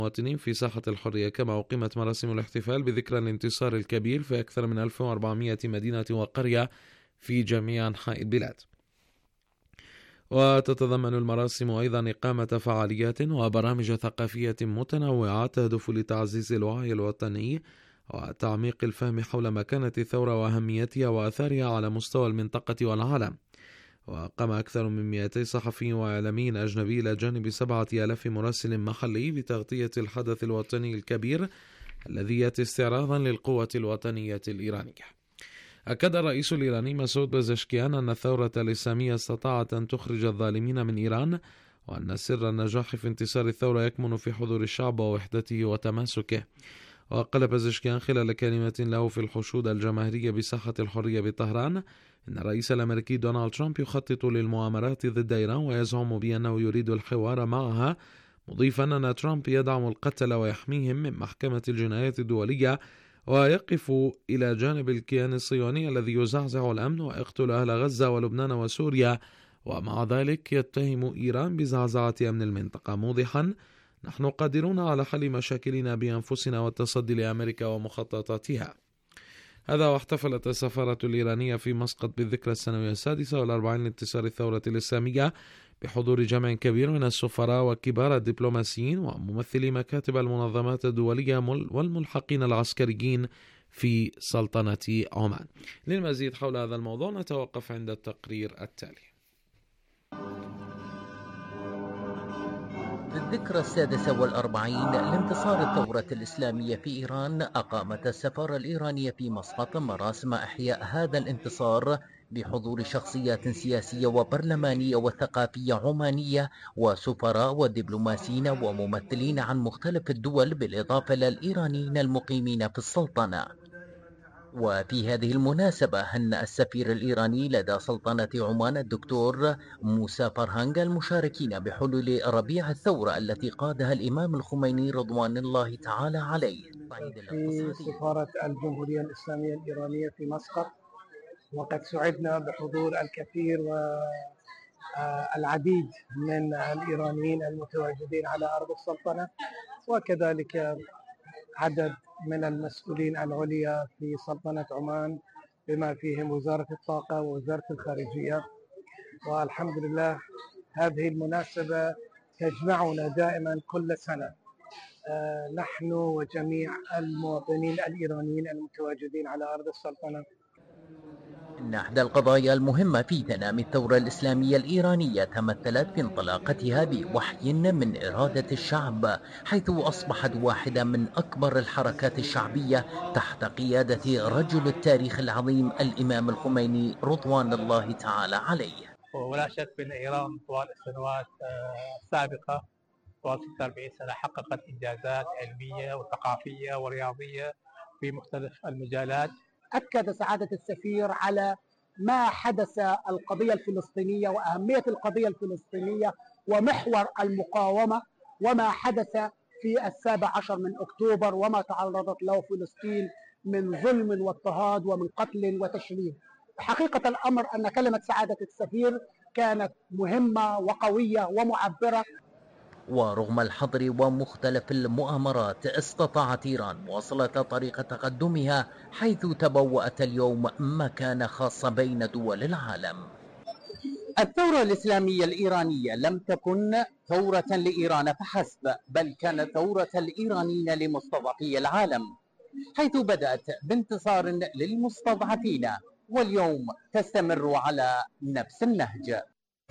المواطنين في ساحة الحرية، كما أقيمت مراسم الاحتفال بذكرى الانتصار الكبير في أكثر من 1400 مدينة وقرية في جميع أنحاء البلاد. وتتضمن المراسم أيضا إقامة فعاليات وبرامج ثقافية متنوعة تهدف لتعزيز الوعي الوطني وتعميق الفهم حول مكانة الثورة وأهميتها وأثارها على مستوى المنطقة والعالم. وقام أكثر من 200 صحفي وإعلامي أجنبي إلى جانب 7000 مراسل محلي بتغطية الحدث الوطني الكبير الذي يأتي استعراضا للقوة الوطنية الإيرانية. أكد الرئيس الإيراني مسعود بزشكيان أن الثورة الإسلامية استطاعت أن تخرج الظالمين من إيران، وأن سر النجاح في انتصار الثورة يكمن في حضور الشعب ووحدته وتماسكه. وقال بزشكيان خلال كلمة له في الحشود الجماهيرية بساحة الحرية بطهران إن الرئيس الأمريكي دونالد ترامب يخطط للمؤامرات ضد إيران ويزعم بأنه يريد الحوار معها، مضيفا أن ترامب يدعم القتل ويحميهم من محكمة الجنايات الدولية ويقف إلى جانب الكيان الصهيوني الذي يزعزع الأمن ويقتل أهل غزة ولبنان وسوريا، ومع ذلك يتهم إيران بزعزعة أمن المنطقة، موضحا نحن قادرون على حل مشاكلنا بأنفسنا والتصدي لأمريكا ومخططاتها. هذا واحتفلت السفارة الإيرانية في مسقط بالذكرى السنوية 46 لانتصار الثورة الإسلامية بحضور جمع كبير من السفراء وكبار الدبلوماسيين وممثلي مكاتب المنظمات الدولية والملحقين العسكريين في سلطنة عمان. للمزيد حول هذا الموضوع نتوقف عند التقرير التالي. بالذكرى 46 لانتصار الثورة الإسلامية في إيران، أقامت السفارة الإيرانية في مسقط مراسم إحياء هذا الانتصار بحضور شخصيات سياسية وبرلمانية وثقافية عمانية وسفراء ودبلوماسيين وممثلين عن مختلف الدول، بالإضافة للإيرانيين المقيمين في السلطنة. وفي هذه المناسبة هنأ السفير الإيراني لدى سلطنة عمان الدكتور موسى فرهنج المشاركين بحلول ربيع الثورة التي قادها الإمام الخميني رضوان الله تعالى عليه في سفارة الجمهورية الإسلامية الإيرانية في مسقط. وقد سعدنا بحضور الكثير والعديد من الإيرانيين المتواجدين على أرض السلطنة، وكذلك عدد من المسؤولين العليا في سلطنة عمان بما فيهم وزارة الطاقة ووزارة الخارجية. والحمد لله هذه المناسبة تجمعنا دائما كل سنة، نحن وجميع المواطنين الإيرانيين المتواجدين على أرض السلطنة. إن إحدى القضايا المهمة في تنامي الثورة الإسلامية الإيرانية تمثلت في انطلاقتها بوحي من إرادة الشعب، حيث أصبحت واحدة من أكبر الحركات الشعبية تحت قيادة رجل التاريخ العظيم الإمام الخميني رضوان الله تعالى عليه. ولا شك بأن إيران طوال السنوات السابقة طوال 46 سنة حققت إنجازات علمية وثقافية ورياضية في مختلف المجالات. أكد سعادة السفير على ما حدث القضية الفلسطينية وأهمية القضية الفلسطينية ومحور المقاومة وما حدث في 17 من أكتوبر وما تعرضت له فلسطين من ظلم واضطهاد ومن قتل وتشريد. حقيقة الأمر أن كلمة سعادة السفير كانت مهمة وقوية ومعبرة. ورغم الحظر ومختلف المؤامرات استطاعت إيران مواصلة طريق تقدمها، حيث تبوأت اليوم مكانة خاصة بين دول العالم. الثورة الإسلامية الإيرانية لم تكن ثورة لإيران فحسب، بل كانت ثورة الإيرانيين لمستضعفي العالم، حيث بدأت بانتصار للمستضعفين واليوم تستمر على نفس النهج.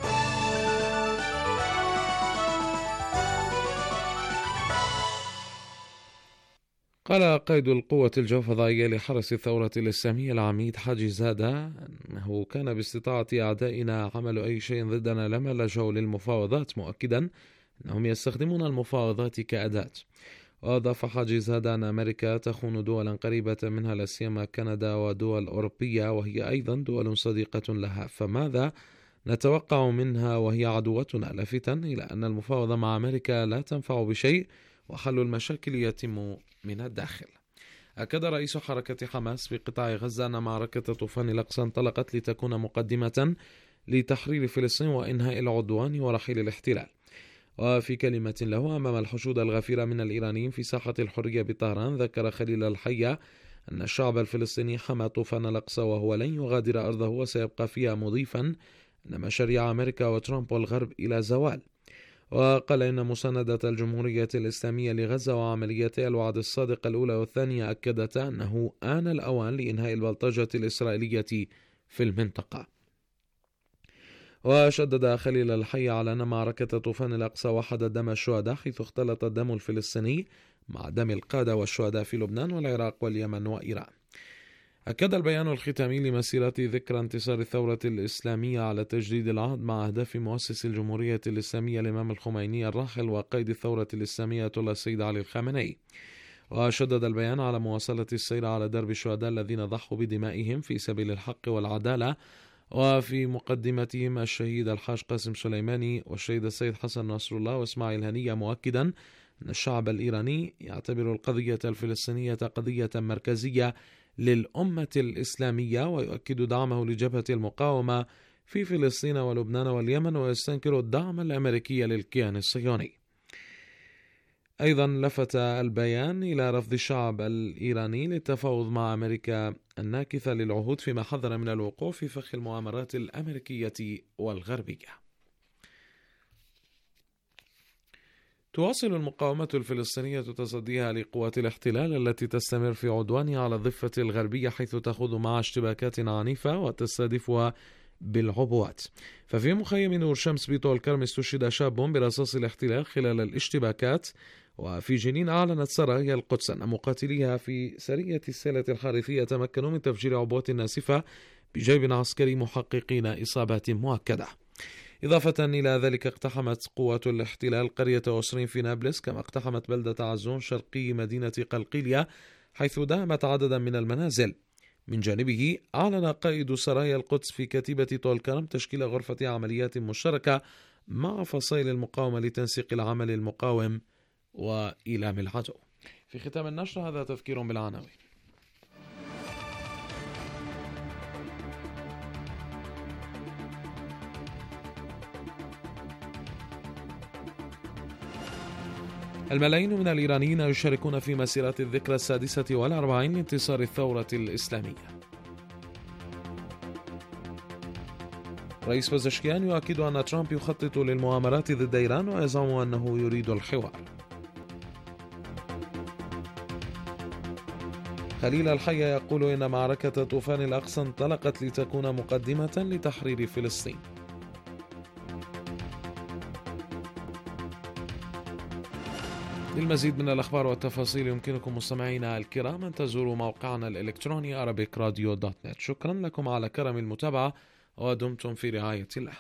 قال قائد القوة الجوفضائية لحرس الثورة الإسلامية العميد حاجي زادة أنه كان باستطاعة أعدائنا عمل أي شيء ضدنا لما لجأوا للمفاوضات، مؤكدا أنهم يستخدمون المفاوضات كأداة. وأضاف حاجي زادة أن أمريكا تخون دولا قريبة منها لا سيما كندا ودول أوروبية وهي أيضا دول صديقة لها، فماذا نتوقع منها وهي عدوتنا، لافتا إلى أن المفاوضة مع أمريكا لا تنفع بشيء وحل المشاكل يتم من الداخل. أكد رئيس حركة حماس في قطاع غزة أن معركة طوفان الأقصى انطلقت لتكون مقدمة لتحرير فلسطين وإنهاء العدوان ورحيل الاحتلال. وفي كلمة له أمام الحشود الغفيرة من الإيرانيين في ساحة الحرية بطهران، ذكر خليل الحية أن الشعب الفلسطيني حمى طوفان الأقصى وهو لن يغادر أرضه وسيبقى فيها، مضيفا أن مشاريع أمريكا وترامب والغرب إلى زوال. وقال إن مساندة الجمهورية الإسلامية لغزة وعملياتها الوعد الصادق الأولى والثانية أكدتا أنه آن الأوان لإنهاء البلطجة الإسرائيلية في المنطقة. وشدد خليل الحي على أن معركة طوفان الأقصى وحدت دم الشهداء، حيث اختلط الدم الفلسطيني مع دم القادة والشهداء في لبنان والعراق واليمن وإيران. أكد البيان الختامي لمسيرة ذكرى انتصار الثورة الإسلامية على تجديد العهد مع أهداف مؤسس الجمهورية الإسلامية الإمام الخميني الراحل وقائد الثورة الإسلامية آية الله السيد علي الخامنئي. وشدد البيان على مواصلة السير على درب الشهداء الذين ضحوا بدمائهم في سبيل الحق والعدالة، وفي مقدمتهم الشهيد الحاج قاسم سليماني والشهيد السيد حسن نصر الله وإسماعيل هنية، مؤكدا أن الشعب الإيراني يعتبر القضية الفلسطينية قضية مركزية للأمة الإسلامية، ويؤكد دعمه لجبهة المقاومة في فلسطين ولبنان واليمن، ويستنكر الدعم الأمريكي للكيان الصهيوني. أيضا لفت البيان إلى رفض الشعب الإيراني للتفاوض مع أمريكا الناكثة للعهود، فيما حذر من الوقوع في فخ المؤامرات الأمريكية والغربية. تواصل المقاومة الفلسطينية تصديها لقوات الاحتلال التي تستمر في عدوانها على الضفة الغربية، حيث تخوض معها اشتباكات عنيفة وتستهدفها بالعبوات. ففي مخيم نور شمس بطول كرم استشهد شاب برصاص الاحتلال خلال الاشتباكات. وفي جنين أعلنت سرايا القدس أن مقاتليها في سرية السيلة الحارثية تمكنوا من تفجير عبوات ناسفة بجيب عسكري، محققين إصابات مؤكدة. إضافة إلى ذلك اقتحمت قوات الاحتلال قرية أسرين في نابلس، كما اقتحمت بلدة عزون شرقي مدينة قلقيلية، حيث دهمت عددا من المنازل. من جانبه أعلن قائد سرايا القدس في كتيبة طول كرم تشكيل غرفة عمليات مشتركة مع فصائل المقاومة لتنسيق العمل المقاوم وإيلام العدو. في ختام النشر هذا تذكير بالعناوين. الملايين من الإيرانيين يشاركون في مسيرة الذكرى 46 لانتصار الثورة الإسلامية. رئيس بزشكيان يؤكد أن ترامب يخطط للمؤامرات ضد إيران ويزعم أنه يريد الحوار. خليل الحية يقول إن معركة طوفان الأقصى انطلقت لتكون مقدمة لتحرير فلسطين. للمزيد من الأخبار والتفاصيل يمكنكم مستمعينا الكرام أن تزوروا موقعنا الإلكتروني arabicradio.net. شكرا لكم على كرم المتابعة ودمتم في رعاية الله.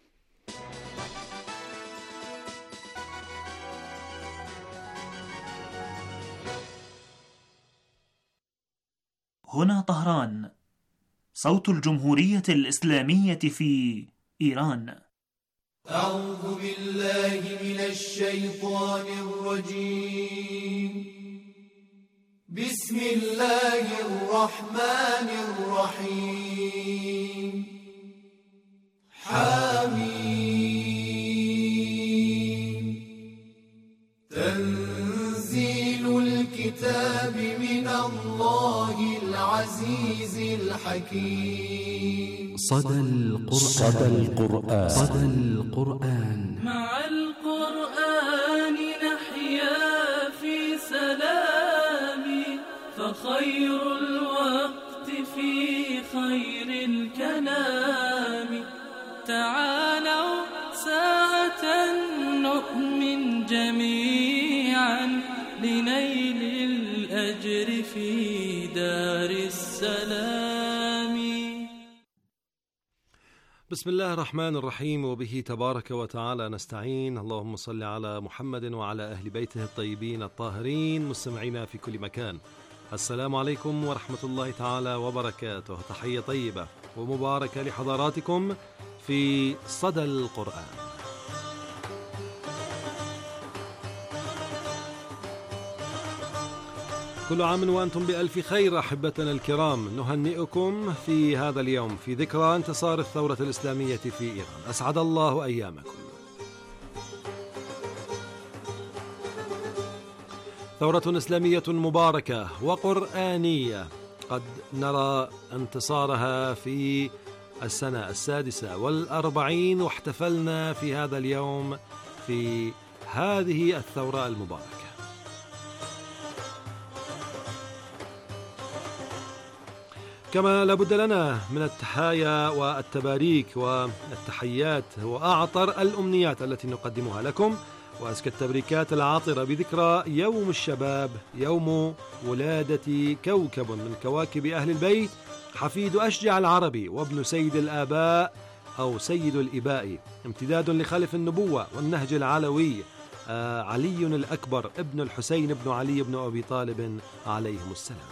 هنا طهران، صوت الجمهورية الإسلامية في إيران. أعوذ بالله من الشيطان الرجيم. بسم الله الرحمن الرحيم. حميم. تنزيل الكتاب من الله العزيز الحكيم. صدى القرآن. مع القرآن نحيا في سلام، فخير الوقت في خير الكلام. تعالوا ساعة نؤمن جميعا لنيل الأجر في دار السلام. بسم الله الرحمن الرحيم، وبه تبارك وتعالى نستعين. اللهم صل على محمد وعلى أهل بيته الطيبين الطاهرين. مستمعينا في كل مكان، السلام عليكم ورحمة الله تعالى وبركاته. تحية طيبة ومباركة لحضراتكم في صدى القرآن. كل عام وأنتم بألف خير أحبتنا الكرام. نهنئكم في هذا اليوم في ذكرى انتصار الثورة الإسلامية في إيران. أسعد الله أيامكم. ثورة إسلامية مباركة وقرآنية قد نرى انتصارها في السنة 46، واحتفلنا في هذا اليوم في هذه الثورة المباركة. كما لابد لنا من التحايا والتباريك والتحيات وأعطر الأمنيات التي نقدمها لكم، وأزكى التبريكات العاطرة بذكرى يوم الشباب، يوم ولادة كوكب من كواكب أهل البيت، حفيد أشجع العربي وابن سيد الآباء أو سيد الإباء، امتداد لخلف النبوة والنهج العلوي، علي الأكبر ابن الحسين بن علي بن أبي طالب عليهم السلام.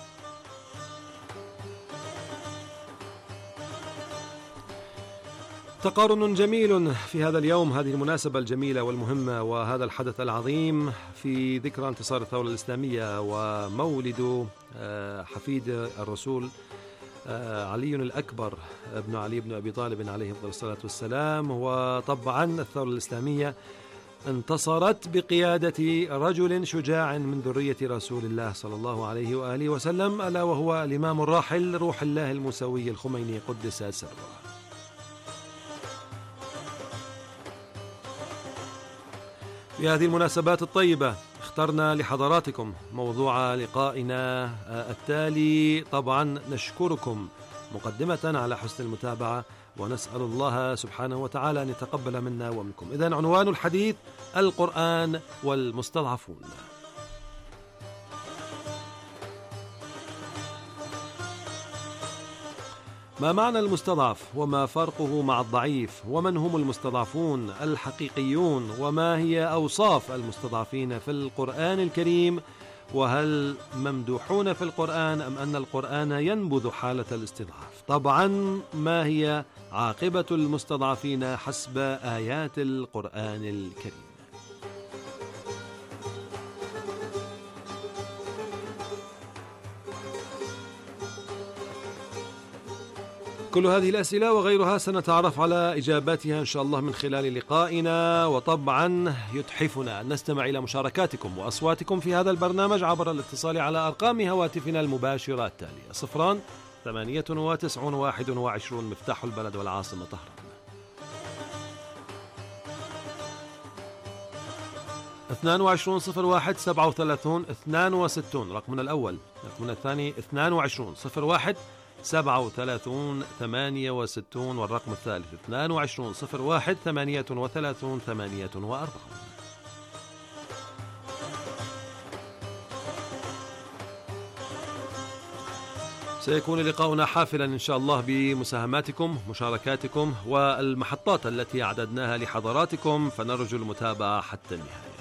تقارن جميل في هذا اليوم، هذه المناسبة الجميلة والمهمة وهذا الحدث العظيم في ذكرى انتصار الثورة الإسلامية ومولد حفيد الرسول علي الأكبر ابن علي بن أبي طالب عليه أفضل الصلاة والسلام. وطبعا الثورة الإسلامية انتصرت بقيادة رجل شجاع من ذرية رسول الله صلى الله عليه وآله وسلم، ألا وهو الإمام الراحل روح الله الموسوي الخميني قدس سره. في هذه المناسبات الطيبة اخترنا لحضراتكم موضوع لقائنا التالي. طبعا نشكركم مقدمة على حسن المتابعة، ونسأل الله سبحانه وتعالى أن يتقبل منا ومنكم. إذن عنوان الحديث: القرآن والمستضعفون. ما معنى المستضعف؟ وما فرقه مع الضعيف؟ ومن هم المستضعفون الحقيقيون؟ وما هي أوصاف المستضعفين في القرآن الكريم؟ وهل ممدوحون في القرآن أم أن القرآن ينبذ حالة الاستضعاف؟ طبعا ما هي عاقبة المستضعفين حسب آيات القرآن الكريم؟ كل هذه الأسئلة وغيرها سنتعرف على إجاباتها إن شاء الله من خلال لقائنا. وطبعا يتحفنا أن نستمع إلى مشاركاتكم وأصواتكم في هذا البرنامج عبر الاتصال على أرقام هواتفنا المباشرة التالية: 09891 مفتاح البلد والعاصمة طهران، 2201 37 62 رقمنا الأول، رقمنا الثاني 2201 37 68 والرقم الثالث 2201 38 48. سيكون لقاؤنا حافلا إن شاء الله بمساهماتكم، مشاركاتكم والمحطات التي أعددناها لحضراتكم، فنرجو المتابعة حتى النهاية.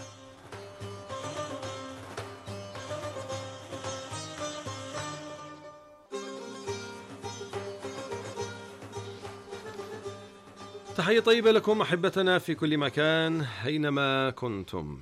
تحية طيبة لكم أحبتنا في كل مكان أينما كنتم.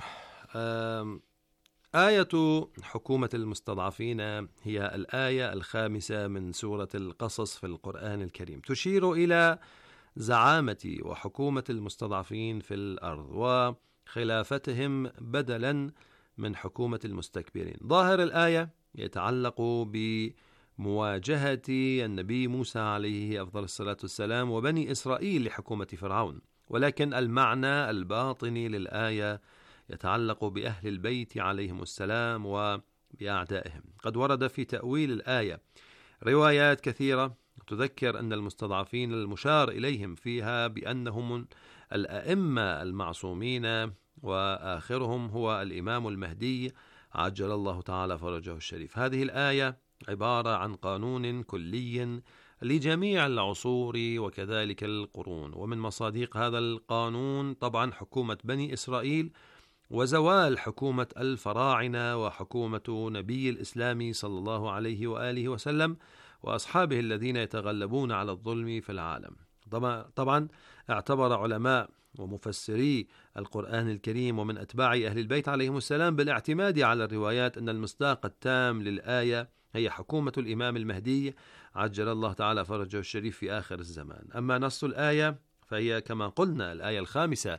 آية حكومة المستضعفين هي الآية 5 من سورة القصص في القرآن الكريم، تشير إلى زعامة وحكومة المستضعفين في الأرض وخلافتهم بدلا من حكومة المستكبرين. ظاهر الآية يتعلق بمواجهة النبي موسى عليه أفضل الصلاة والسلام وبني إسرائيل لحكومة فرعون، ولكن المعنى الباطني للآية يتعلق بأهل البيت عليهم السلام وبأعدائهم. قد ورد في تأويل الآية روايات كثيرة تذكر أن المستضعفين المشار إليهم فيها بأنهم الأئمة المعصومين، وآخرهم هو الإمام المهدي عجل الله تعالى فرجه الشريف. هذه الآية عبارة عن قانون كلي لجميع العصور وكذلك القرون، ومن مصادق هذا القانون طبعا حكومة بني إسرائيل وزوال حكومة الفراعنة وحكومة نبي الإسلام صلى الله عليه وآله وسلم وأصحابه الذين يتغلبون على الظلم في العالم. طبعا اعتبر علماء ومفسري القرآن الكريم ومن أتباع أهل البيت عليهم السلام بالاعتماد على الروايات أن المصداق التام للآية هي حكومة الإمام المهدي عجل الله تعالى فرجه الشريف في آخر الزمان. أما نص الآية فهي كما قلنا الآية 5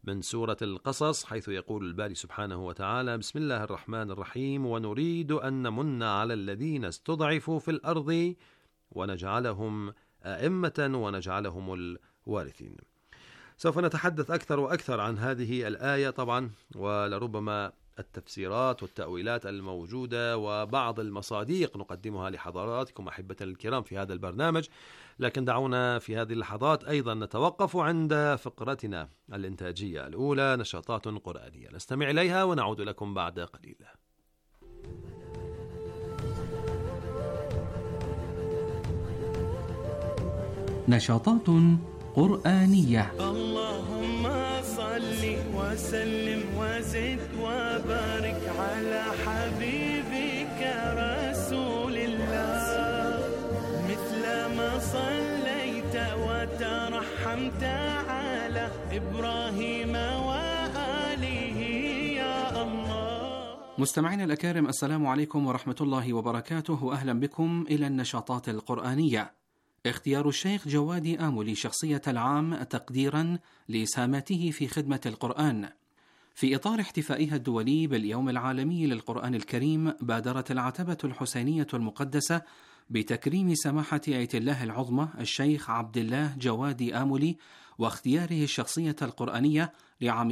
من سورة القصص، حيث يقول الباري سبحانه وتعالى: بسم الله الرحمن الرحيم: ونريد أن نمن على الذين استضعفوا في الأرض ونجعلهم أئمة ونجعلهم الوارثين. سوف نتحدث أكثر وأكثر عن هذه الآية طبعا، ولربما التفسيرات والتأويلات الموجودة وبعض المصاديق نقدمها لحضراتكم أحبة الكرام في هذا البرنامج، لكن دعونا في هذه اللحظات أيضا نتوقف عند فقرتنا الإنتاجية الأولى، نشاطات قرآنية، نستمع إليها ونعود لكم بعد قليل. نشاطات قرآنية. اللهم صل وسلم وزد وبارك على حبيبك رسول الله، مثل ما صليت وترحمت على إبراهيم وآله يا الله. مستمعينا الأكارم، السلام عليكم ورحمة الله وبركاته، وأهلا بكم إلى النشاطات القرآنية. اختيار الشيخ جوادي آملي شخصية العام تقديرا لإسهاماته في خدمة القرآن. في إطار احتفائها الدولي باليوم العالمي للقرآن الكريم، بادرت العتبة الحسينية المقدسة بتكريم سماحة آية الله العظمى الشيخ عبد الله جوادي آملي واختياره الشخصية القرآنية لعام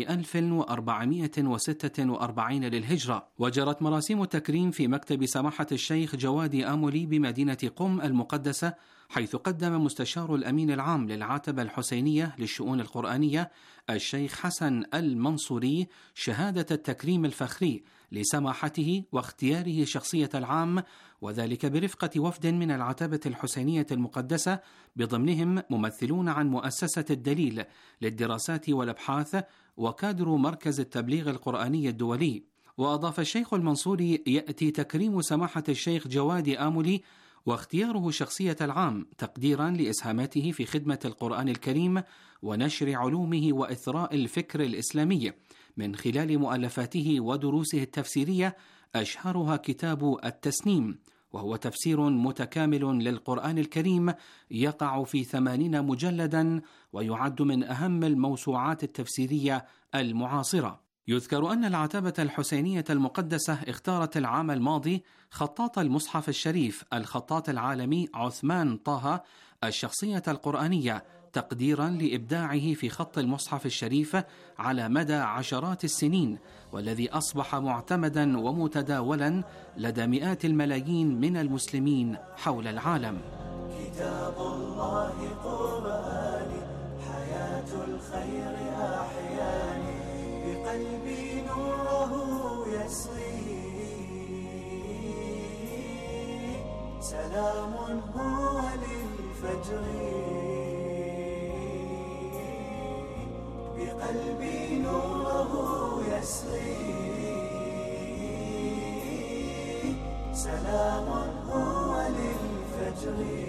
1446 للهجرة. وجرت مراسم التكريم في مكتب سماحة الشيخ جوادي آملي بمدينة قم المقدسة، حيث قدم مستشار الأمين العام للعتبة الحسينية للشؤون القرآنية الشيخ حسن المنصوري شهادة التكريم الفخري لسماحته واختياره شخصية العام، وذلك برفقة وفد من العتبة الحسينية المقدسة بضمنهم ممثلون عن مؤسسة الدليل للدراسات والأبحاث وكادر مركز التبليغ القرآني الدولي. وأضاف الشيخ المنصوري: يأتي تكريم سماحة الشيخ جوادي آملي واختياره شخصية العام تقديرا لإسهاماته في خدمة القرآن الكريم ونشر علومه وإثراء الفكر الإسلامي من خلال مؤلفاته ودروسه التفسيرية، أشهرها كتاب التسنيم، وهو تفسير متكامل للقرآن الكريم يقع في 80 مجلدا، ويعد من أهم الموسوعات التفسيرية المعاصرة. يذكر أن العتبة الحسينية المقدسة اختارت العام الماضي خطاط المصحف الشريف الخطاط العالمي عثمان طه الشخصية القرآنية تقديرا لإبداعه في خط المصحف الشريف على مدى عشرات السنين، والذي أصبح معتمدا ومتداولا لدى مئات الملايين من المسلمين حول العالم. كتاب الله قرآني، حياة الخير أحياني، بقلبي نوره يسري، سلام هو للفجر، بقلبي نوره يسري، سلام هو للفجر.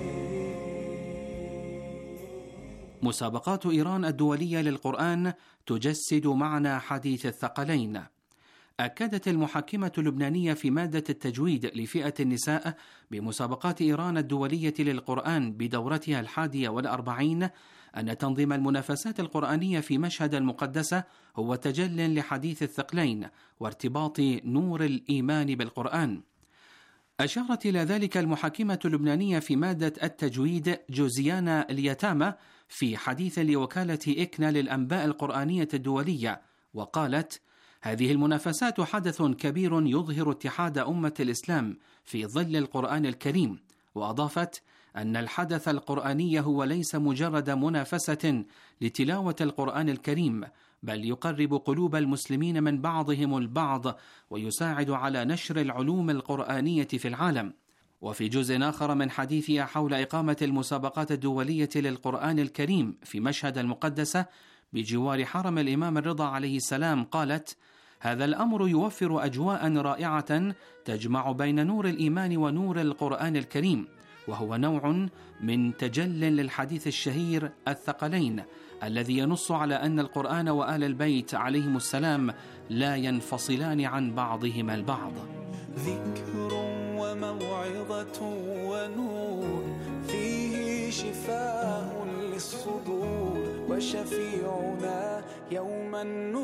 مسابقات إيران الدولية للقرآن تجسد معنى حديث الثقلين. أكدت المحكمة اللبنانية في مادة التجويد لفئة النساء بمسابقات إيران الدولية للقرآن بدورتها 41 أن تنظيم المنافسات القرآنية في مشهد المقدسة هو تجل لحديث الثقلين وارتباط نور الإيمان بالقرآن. أشارت إلى ذلك المحكمة اللبنانية في مادة التجويد جوزيانا اليتامى في حديث لوكالة إكنا للأنباء القرآنية الدولية، وقالت: هذه المنافسات حدث كبير يظهر اتحاد أمة الإسلام في ظل القرآن الكريم. وأضافت أن الحدث القرآني هو ليس مجرد منافسة لتلاوة القرآن الكريم، بل يقرب قلوب المسلمين من بعضهم البعض ويساعد على نشر العلوم القرآنية في العالم. وفي جزء آخر من حديثها حول إقامة المسابقات الدولية للقرآن الكريم في مشهد المقدسة بجوار حرم الإمام الرضا عليه السلام، قالت: هذا الأمر يوفر أجواء رائعة تجمع بين نور الإيمان ونور القرآن الكريم، وهو نوع من تجل للحديث الشهير الثقلين الذي ينص على أن القرآن وآل البيت عليهم السلام لا ينفصلان عن بعضهما البعض. ذكر وموعظة ونور، فيه شفاء للصدور وشفيعنا يوم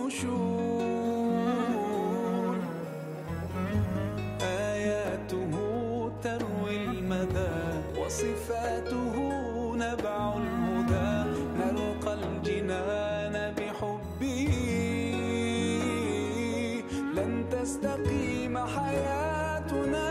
النشور. آياته تروي المدى وصفاته نبع الهدى، نلقى الجنان بحبه لن تستقيم حياتنا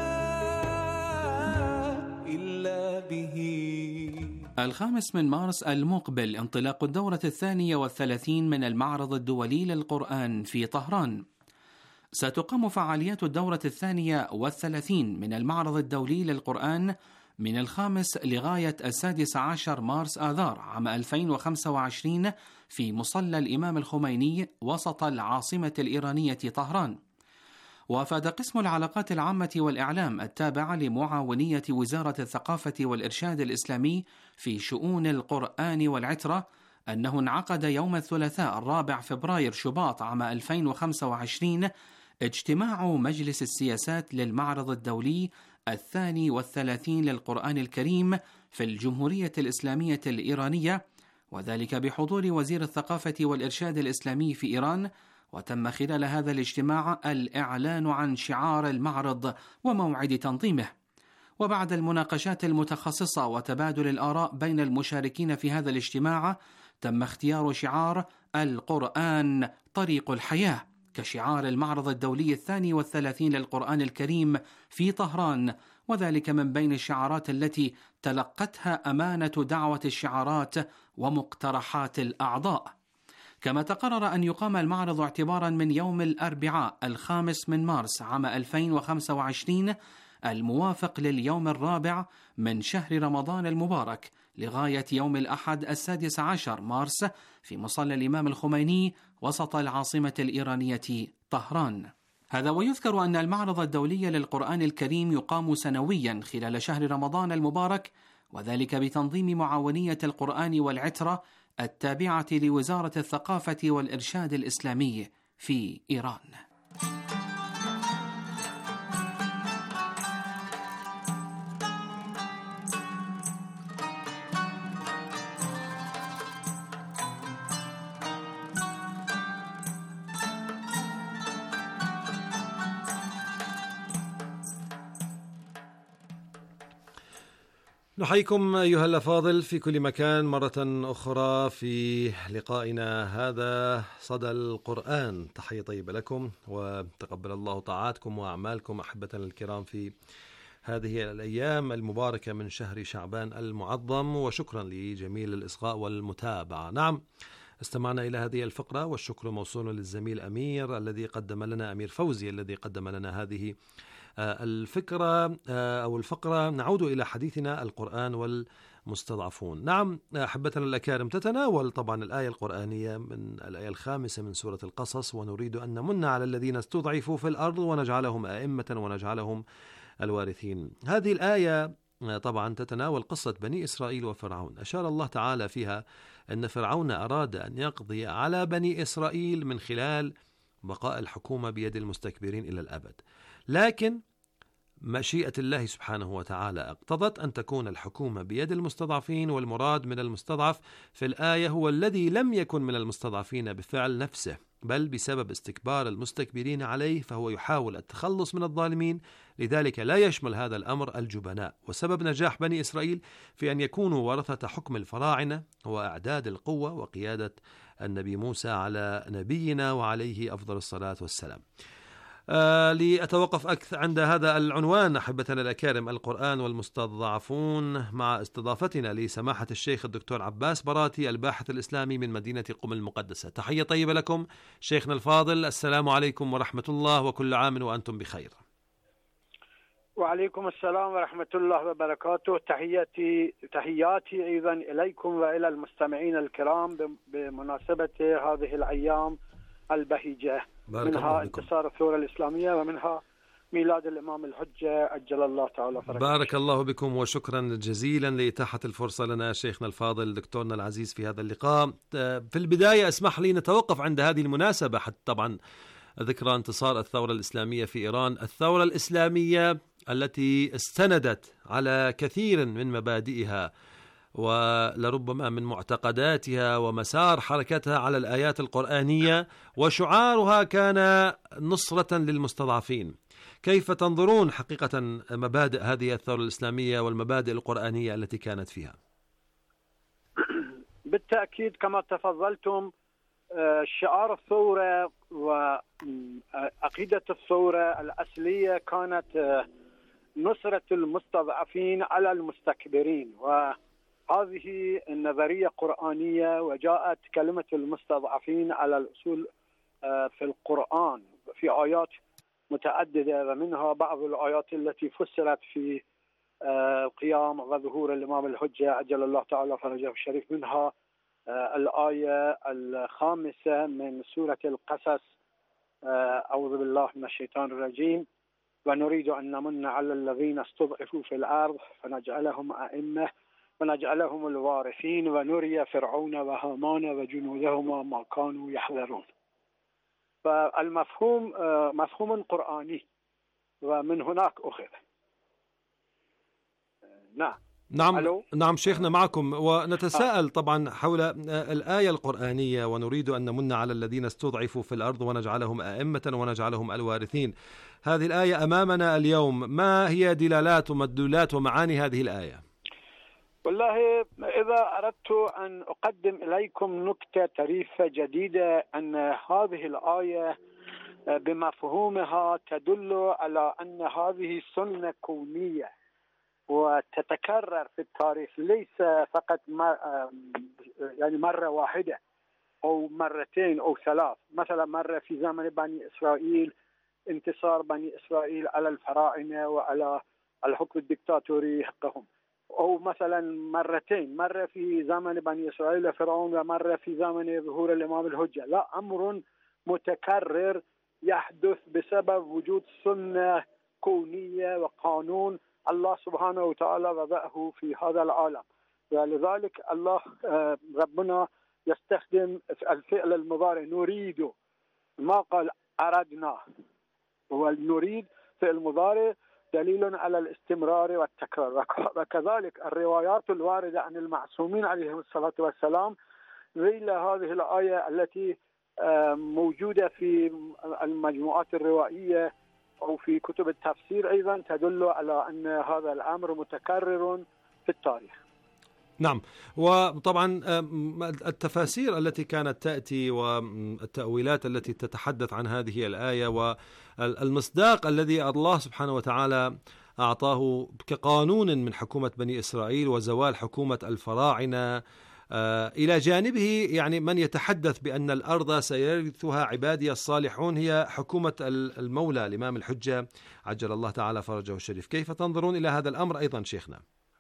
إلا به. 5 مارس المقبل انطلاق الدورة 32 من المعرض الدولي للقرآن في طهران. ستقام فعاليات الدورة 32 من المعرض الدولي للقرآن من 5 لغاية 16 مارس آذار عام 2025 في مصلى الإمام الخميني وسط العاصمة الإيرانية طهران. وأفاد قسم العلاقات العامة والإعلام التابع لمعاونية وزارة الثقافة والإرشاد الإسلامي في شؤون القرآن والعترة أنه انعقد يوم الثلاثاء 4 فبراير شباط عام 2025 اجتماع مجلس السياسات للمعرض الدولي 32 للقرآن الكريم في الجمهورية الإسلامية الإيرانية، وذلك بحضور وزير الثقافة والإرشاد الإسلامي في إيران. وتم خلال هذا الاجتماع الإعلان عن شعار المعرض وموعد تنظيمه. وبعد المناقشات المتخصصة وتبادل الآراء بين المشاركين في هذا الاجتماع، تم اختيار شعار القرآن طريق الحياة كشعار المعرض الدولي 32 للقرآن الكريم في طهران، وذلك من بين الشعارات التي تلقتها أمانة دعوة الشعارات ومقترحات الأعضاء. كما تقرر أن يقام المعرض اعتبارا من يوم الأربعاء 5 مارس عام 2025 الموافق لليوم 4 من شهر رمضان المبارك لغاية يوم الأحد 16 مارس في مصلى الإمام الخميني وسط العاصمة الإيرانية طهران. هذا ويذكر أن المعرض الدولي للقرآن الكريم يقام سنويا خلال شهر رمضان المبارك، وذلك بتنظيم معاونية القرآن والعترة التابعة لوزارة الثقافة والإرشاد الإسلامي في إيران. نحييكم أيها الأفاضل في كل مكان مرة أخرى في لقائنا هذا صدى القرآن. تحية طيبة لكم وتقبل الله طاعاتكم وأعمالكم أحبتنا الكرام في هذه الأيام المباركة من شهر شعبان المعظم، وشكرا لجميل الإصغاء والمتابعة. نعم، استمعنا إلى هذه الفقرة والشكر موصول للزميل أمير الذي قدم لنا، أمير فوزي الذي قدم لنا هذه الفكرة أو الفقرة. نعود إلى حديثنا القرآن والمستضعفون. نعم أحبتنا الأكارم، تتناول طبعا الآية القرآنية من الآية 5 من سورة القصص، ونريد أن نمن على الذين استضعفوا في الأرض ونجعلهم أئمة ونجعلهم الوارثين. هذه الآية طبعا تتناول قصة بني إسرائيل وفرعون. أشار الله تعالى فيها أن فرعون أراد أن يقضي على بني إسرائيل من خلال بقاء الحكومة بيد المستكبرين إلى الأبد، لكن مشيئة الله سبحانه وتعالى اقتضت أن تكون الحكومة بيد المستضعفين، والمراد من المستضعف في الآية هو الذي لم يكن من المستضعفين بفعل نفسه، بل بسبب استكبار المستكبرين عليه، فهو يحاول التخلص من الظالمين. لذلك لا يشمل هذا الأمر الجبناء. وسبب نجاح بني إسرائيل في أن يكونوا ورثة حكم الفراعنة هو إعداد القوة وقيادة النبي موسى على نبينا وعليه أفضل الصلاة والسلام. لأتوقف أكثر عند هذا العنوان أحبتنا الأكارم، القرآن والمستضعفون، مع استضافتنا لسماحة الشيخ الدكتور عباس براتي الباحث الإسلامي من مدينة قم المقدسة. تحية طيبة لكم شيخنا الفاضل، السلام عليكم ورحمة الله، وكل عام وأنتم بخير. وعليكم السلام ورحمة الله وبركاته. تحياتي أيضا إليكم وإلى المستمعين الكرام بمناسبة هذه الأيام البهيجة، منها انتصار الثورة الإسلامية ومنها ميلاد الإمام الحجة عجل الله تعالى فرجه. بارك الله بكم وشكرا جزيلا لإتاحة الفرصة لنا شيخنا الفاضل دكتورنا العزيز في هذا اللقاء. في البداية اسمح لي نتوقف عند هذه المناسبة، حتى طبعا ذكرى انتصار الثورة الإسلامية في إيران، الثورة الإسلامية التي استندت على كثير من مبادئها ولربما من معتقداتها ومسار حركتها على الآيات القرآنية، وشعارها كان نصرة للمستضعفين. كيف تنظرون حقيقة مبادئ هذه الثورة الإسلامية والمبادئ القرآنية التي كانت فيها؟ بالتأكيد كما تفضلتم، شعار الثورة وعقيدة الثورة الأصلية كانت نصرة المستضعفين على المستكبرين، وهذه النظرية قرآنية، وجاءت كلمة المستضعفين على الأصول في القرآن في آيات متعددة، ومنها بعض الآيات التي فسرت في قيام وظهور الإمام الحجة عجل الله تعالى فرجه الشريف، منها الآية 5 من سورة القصص: أعوذ بالله من الشيطان الرجيم، ونريد أن نمن على الذين استضعفوا في الأرض فنجعلهم أئمة ونجعلهم الوارثين ونري فرعون وهامان وجنودهما ما كانوا يحذرون. فالمفهوم مفهوم قرآني، ومن هناك أخذ. نعم شيخنا معكم، ونتساءل طبعا حول الآية القرآنية: ونريد أن نمن على الذين استضعفوا في الأرض ونجعلهم أئمة ونجعلهم الوارثين. هذه الآية أمامنا اليوم، ما هي دلالات ومدلولات ومعاني هذه الآية؟ والله إذا أردت أن أقدم إليكم نكتة طريفة جديدة، أن هذه الآية بمفهومها تدل على أن هذه سنة كونية وتتكرر في التاريخ، ليس فقط يعني مرة واحدة أو مرتين أو ثلاث. مثلا مرة في زمن بني إسرائيل، انتصار بني إسرائيل على الفراعنة وعلى الحكم الدكتاتوري حقهم، أو مثلا مرتين، مرة في زمن بني إسرائيل فرعون ومرة في زمن ظهور الإمام الحجة. لا، أمر متكرر يحدث بسبب وجود سنة كونية وقانون الله سبحانه وتعالى وضعه في هذا العالم. ولذلك الله ربنا يستخدم الفعل المضارع نريد، ما قال أردنا. والنريد فعل مضارع دليل على الاستمرار والتكرار. وكذلك الروايات الواردة عن المعصومين عليهم الصلاة والسلام ذيل هذه الآية التي موجودة في المجموعات الروائية أو في كتب التفسير أيضا تدل على أن هذا الأمر متكرر في التاريخ. نعم، وطبعا التفاسير التي كانت تأتي والتأويلات التي تتحدث عن هذه الآية والمصداق الذي الله سبحانه وتعالى أعطاه كقانون من حكومة بني إسرائيل وزوال حكومة الفراعنة، إلى جانبه يعني من يتحدث بأن الأرض سيرثها عبادي الصالحون، هي حكومة المولى الإمام الحجة عجل الله تعالى فرجه الشريف. كيف تنظرون إلى هذا الأمر أيضا شيخنا؟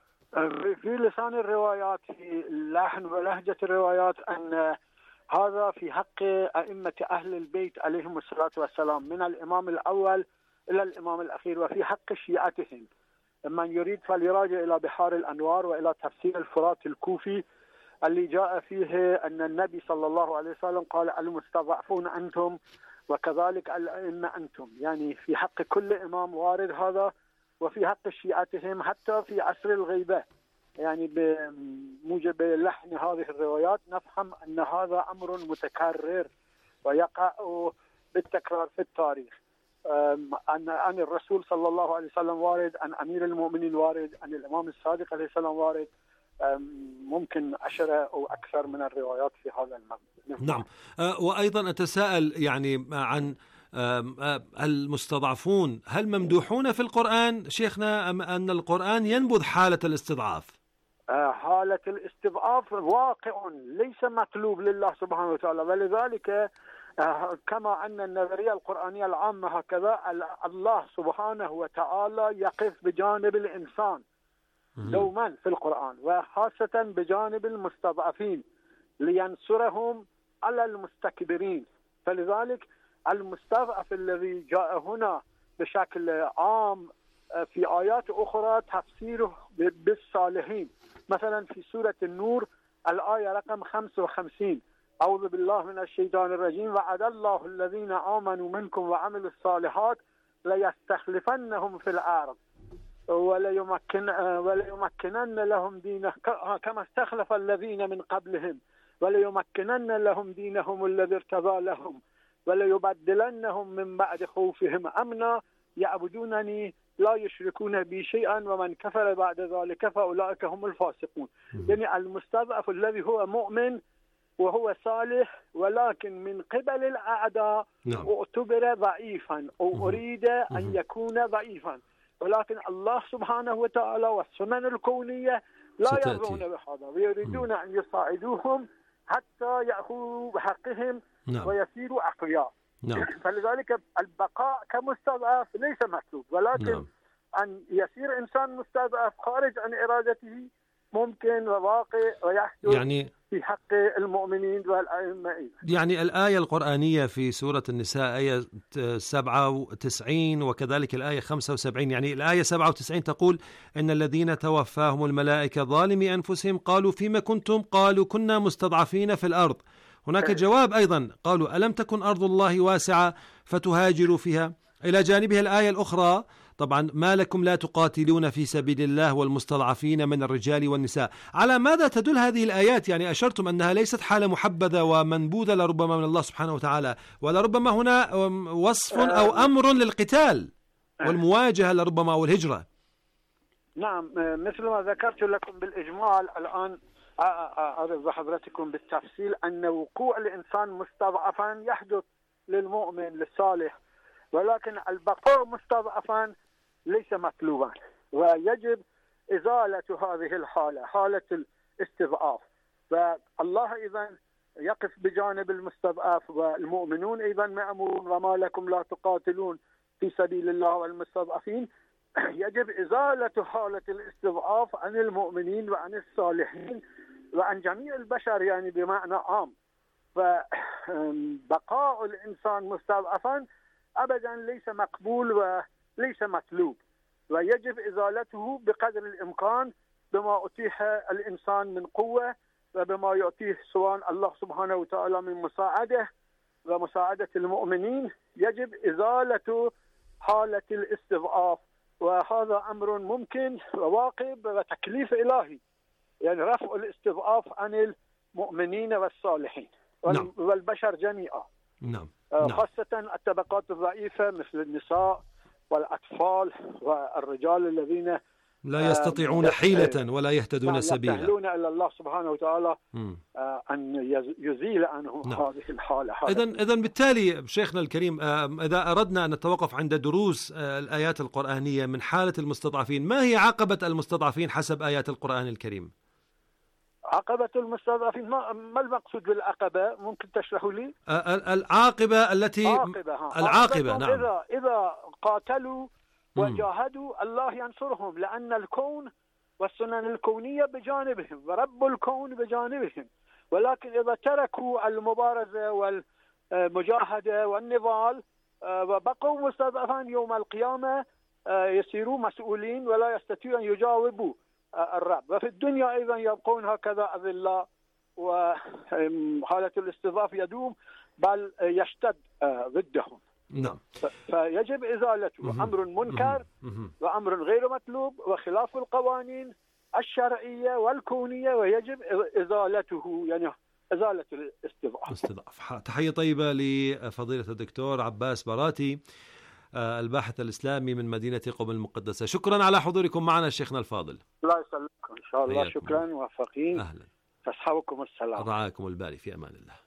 في لسان الروايات، في لحن ولهجة الروايات، أن هذا في حق أئمة أهل البيت عليهم الصلاة والسلام من الإمام الأول إلى الإمام الأخير، وفي حق شيعتهم. من يريد فليراجع إلى بحار الأنوار وإلى تفسير الفرات الكوفي اللي جاء فيه أن النبي صلى الله عليه وسلم قال: المستضعفون أنتم وكذلك الأئمة أنتم. يعني في حق كل إمام وارد هذا، وفي حق شيعتهم حتى في عصر الغيبة. يعني بموجب لحن هذه الروايات نفهم أن هذا أمر متكرر ويقع بالتكرار في التاريخ. أن الرسول صلى الله عليه وسلم وارد، أن أمير المؤمنين وارد، أن الإمام الصادق عليه السلام وارد. ممكن 10 أو أكثر من الروايات في هذا المبنى. نعم، وأيضا أتساءل يعني عن المستضعفون، هل ممدوحون في القرآن شيخنا أم أن القرآن ينبذ حالة الاستضعاف؟ حالة الاستضعاف واقع ليس مطلوب لله سبحانه وتعالى، ولذلك كما أن النظرية القرآنية العامة هكذا الله سبحانه وتعالى يقف بجانب الإنسان دوما في القرآن، وخاصة بجانب المستضعفين لينصرهم على المستكبرين. فلذلك المستضعف الذي جاء هنا بشكل عام في آيات أخرى تفسيره بالصالحين. مثلا في سورة النور الآية رقم 55: أعوذ بالله من الشيطان الرجيم: وعد الله الذين آمنوا منكم وعملوا الصالحات ليستخلفنهم في الأرض. وليمكنن لهم دينه كما استخلف الذين من قبلهم وليمكنن لهم دينهم الذي ارتضى لهم وليبدلنهم من بعد خوفهم أمنا يعبدونني لا يشركون بي شيئا ومن كفر بعد ذلك فأولئك هم الفاسقون. يعني المستضعف الذي هو مؤمن وهو صالح ولكن من قبل الأعداء اعتبر ضعيفا أو أريد أن يكون ضعيفا، ولكن الله سبحانه وتعالى والسنن الكونية لا يرضون بهذا ويريدون أن يصعدوهم حتى يأخذوا بحقهم ويصيروا أقوياء. فلذلك البقاء كمستضعف ليس مطلوب، ولكن أن يصير إنسان مستضعف خارج عن إرادته ممكن وواقع ويحدث يعني في حق المؤمنين والأئمة. يعني الآية القرآنية في سورة النساء آية 97 وكذلك الآية 75، يعني الآية 97 تقول إن الذين توفاهم الملائكة ظالمي أنفسهم قالوا فيما كنتم قالوا كنا مستضعفين في الأرض. هناك جواب أيضا قالوا ألم تكن أرض الله واسعة فتهاجروا فيها. إلى جانبها الآية الأخرى طبعا ما لكم لا تقاتلون في سبيل الله والمستضعفين من الرجال والنساء. على ماذا تدل هذه الآيات؟ يعني أشرتم أنها ليست حالة محبذة ومنبوذة لربما من الله سبحانه وتعالى، ولربما هنا وصف أو أمر للقتال والمواجهة لربما أو الهجرة. نعم، مثل ما ذكرت لكم بالإجمال. الآن أعرض حضرتكم بالتفصيل أن وقوع الإنسان مستضعفا يحدث للمؤمن للصالح، ولكن البقاء مستضعفا ليس مطلوبا، ويجب إزالة هذه الحالة، حالة الاستضعاف. فالله إذن يقف بجانب المستضعف، والمؤمنون إذن مأمورون وما لكم لا تقاتلون في سبيل الله والمستضعفين. يجب إزالة حالة الاستضعاف عن المؤمنين وعن الصالحين وعن جميع البشر يعني بمعنى عام. فبقاء الإنسان مستضعفا أبدا ليس مقبول وليس مطلوب، ويجب إزالته بقدر الإمكان بما أتيح الإنسان من قوة وبما يعطيه سواء الله سبحانه وتعالى من مساعدة ومساعدة المؤمنين. يجب إزالة حالة الاستضعاف، وهذا أمر ممكن وواقب وتكليف إلهي، يعني رفع الاستضعاف عن المؤمنين والصالحين والبشر جميعا. خاصة الطبقات الضعيفة مثل النساء والأطفال والرجال الذين لا يستطيعون حيلة ولا يهتدون سبيلا، يحتاجون إلى الله سبحانه وتعالى أن يزيل عنهم هذه الحالة. إذن بالتالي شيخنا الكريم، إذا أردنا أن نتوقف عند دروس الآيات القرآنية من حالة المستضعفين، ما هي عقبة المستضعفين حسب آيات القرآن الكريم؟ عقبة المستضعفين، ما المقصود بالعقبة؟ ممكن تشرحوا لي؟ العاقبة التي العاقبة نعم. إذا قاتلوا وجاهدوا الله ينصرهم، لأن الكون والسنن الكونية بجانبهم ورب الكون بجانبهم. ولكن إذا تركوا المبارزة والمجاهدة والنضال وبقوا مستضعفين يوم القيامة يصيروا مسؤولين ولا يستطيعون أن يجاوبوا الرب، وفي الدنيا أيضا يبقون هكذا أذلاء، وحالة الاستضعاف يدوم بل يشتد ضدهم. نعم. فيجب إزالته، أمر منكر وأمر غير مطلوب وخلاف القوانين الشرعية والكونية، ويجب إزالته، يعني إزالة الاستضعاف. تحية طيبة لفضيلة الدكتور عباس براتي الباحث الإسلامي من مدينة قم المقدسة. شكرا على حضوركم معنا شيخنا الفاضل. الله يسلمكم إن شاء الله. شكرا موفقين. أهلا. فأصحابكم السلام. رعاكم الباري، في أمان الله.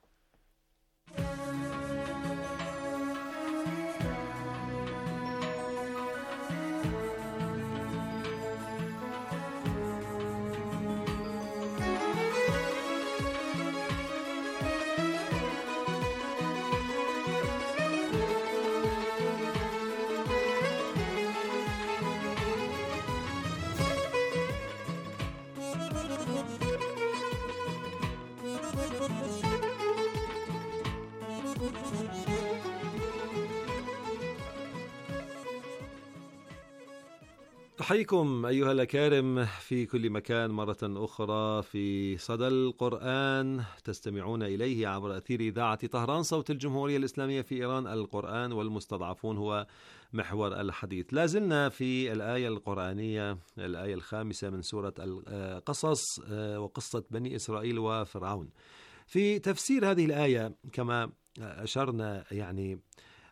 أحييكم أيها الأكارم في كل مكان مرة أخرى في صدى القرآن، تستمعون إليه عبر أثير إذاعة طهران صوت الجمهورية الإسلامية في إيران. القرآن والمستضعفون هو محور الحديث. لازلنا في الآية القرآنية، الآية الخامسة من سورة القصص، وقصة بني إسرائيل وفرعون. في تفسير هذه الآية كما أشرنا يعني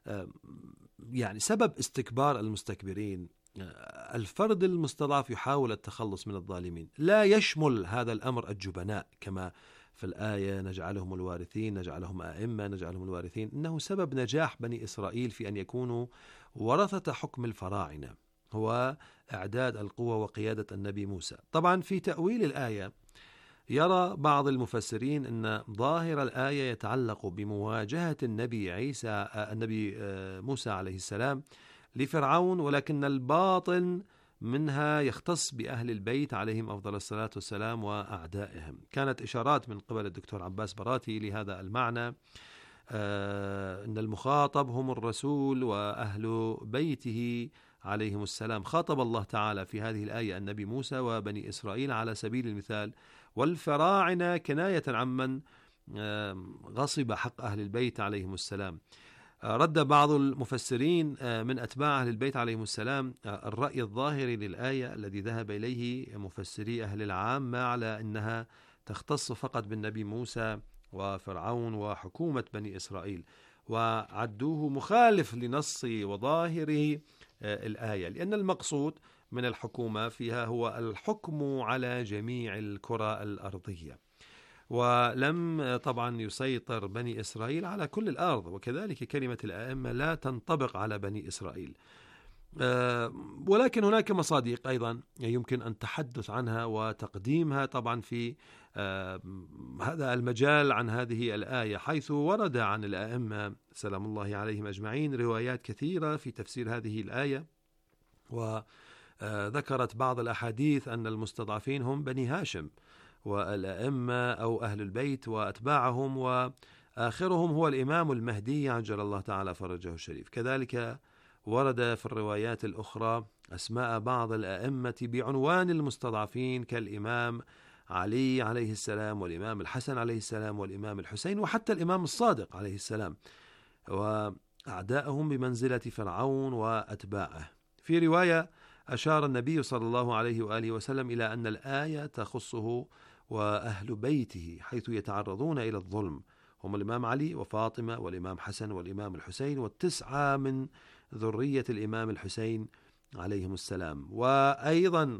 سبب استكبار المستكبرين، الفرد المستضعف يحاول التخلص من الظالمين. لا يشمل هذا الأمر الجبناء كما في الآية نجعلهم الوارثين، نجعلهم أئمة، نجعلهم الوارثين. إنه سبب نجاح بني إسرائيل في أن يكونوا ورثة حكم الفراعنة هو إعداد القوة وقيادة النبي موسى. طبعا في تأويل الآية يرى بعض المفسرين أن ظاهر الآية يتعلق بمواجهة النبي موسى عليه السلام لفرعون، ولكن الباطن منها يختص بأهل البيت عليهم أفضل الصلاة والسلام وأعدائهم. كانت إشارات من قبل الدكتور عباس براتي لهذا المعنى، أن المخاطب هم الرسول وأهل بيته عليهم السلام. خاطب الله تعالى في هذه الآية النبي موسى وبني إسرائيل على سبيل المثال، والفراعنة كناية عمن غصب حق أهل البيت عليهم السلام. رد بعض المفسرين من أتباع أهل البيت عليهم السلام الرأي الظاهري للآية الذي ذهب إليه مفسري أهل العامة على أنها تختص فقط بالنبي موسى وفرعون وحكومة بني إسرائيل، وعدوه مخالف لنص وظاهر الآية، لأن المقصود من الحكومة فيها هو الحكم على جميع الكرة الأرضية، ولم طبعا يسيطر بني إسرائيل على كل الأرض، وكذلك كلمة الأئمة لا تنطبق على بني إسرائيل. ولكن هناك مصادق أيضا يمكن أن تحدث عنها وتقديمها طبعا في هذا المجال عن هذه الآية، حيث ورد عن الأئمة سلام الله عليهم أجمعين روايات كثيرة في تفسير هذه الآية، وذكرت بعض الأحاديث أن المستضعفين هم بني هاشم، والأئمة أو أهل البيت وأتباعهم، وآخرهم هو الإمام المهدي عجل الله تعالى فرجه الشريف. كذلك ورد في الروايات الأخرى أسماء بعض الأئمة بعنوان المستضعفين كالإمام علي عليه السلام، والإمام الحسن عليه السلام، والإمام الحسين، وحتى الإمام الصادق عليه السلام، وأعداءهم بمنزلة فرعون وأتباعه. في رواية أشار النبي صلى الله عليه وآله وسلم إلى أن الآية تخصه وأهل بيته حيث يتعرضون إلى الظلم، هم الإمام علي وفاطمة والإمام حسن والإمام الحسين، والتسعة من ذرية الإمام الحسين عليهم السلام. وأيضا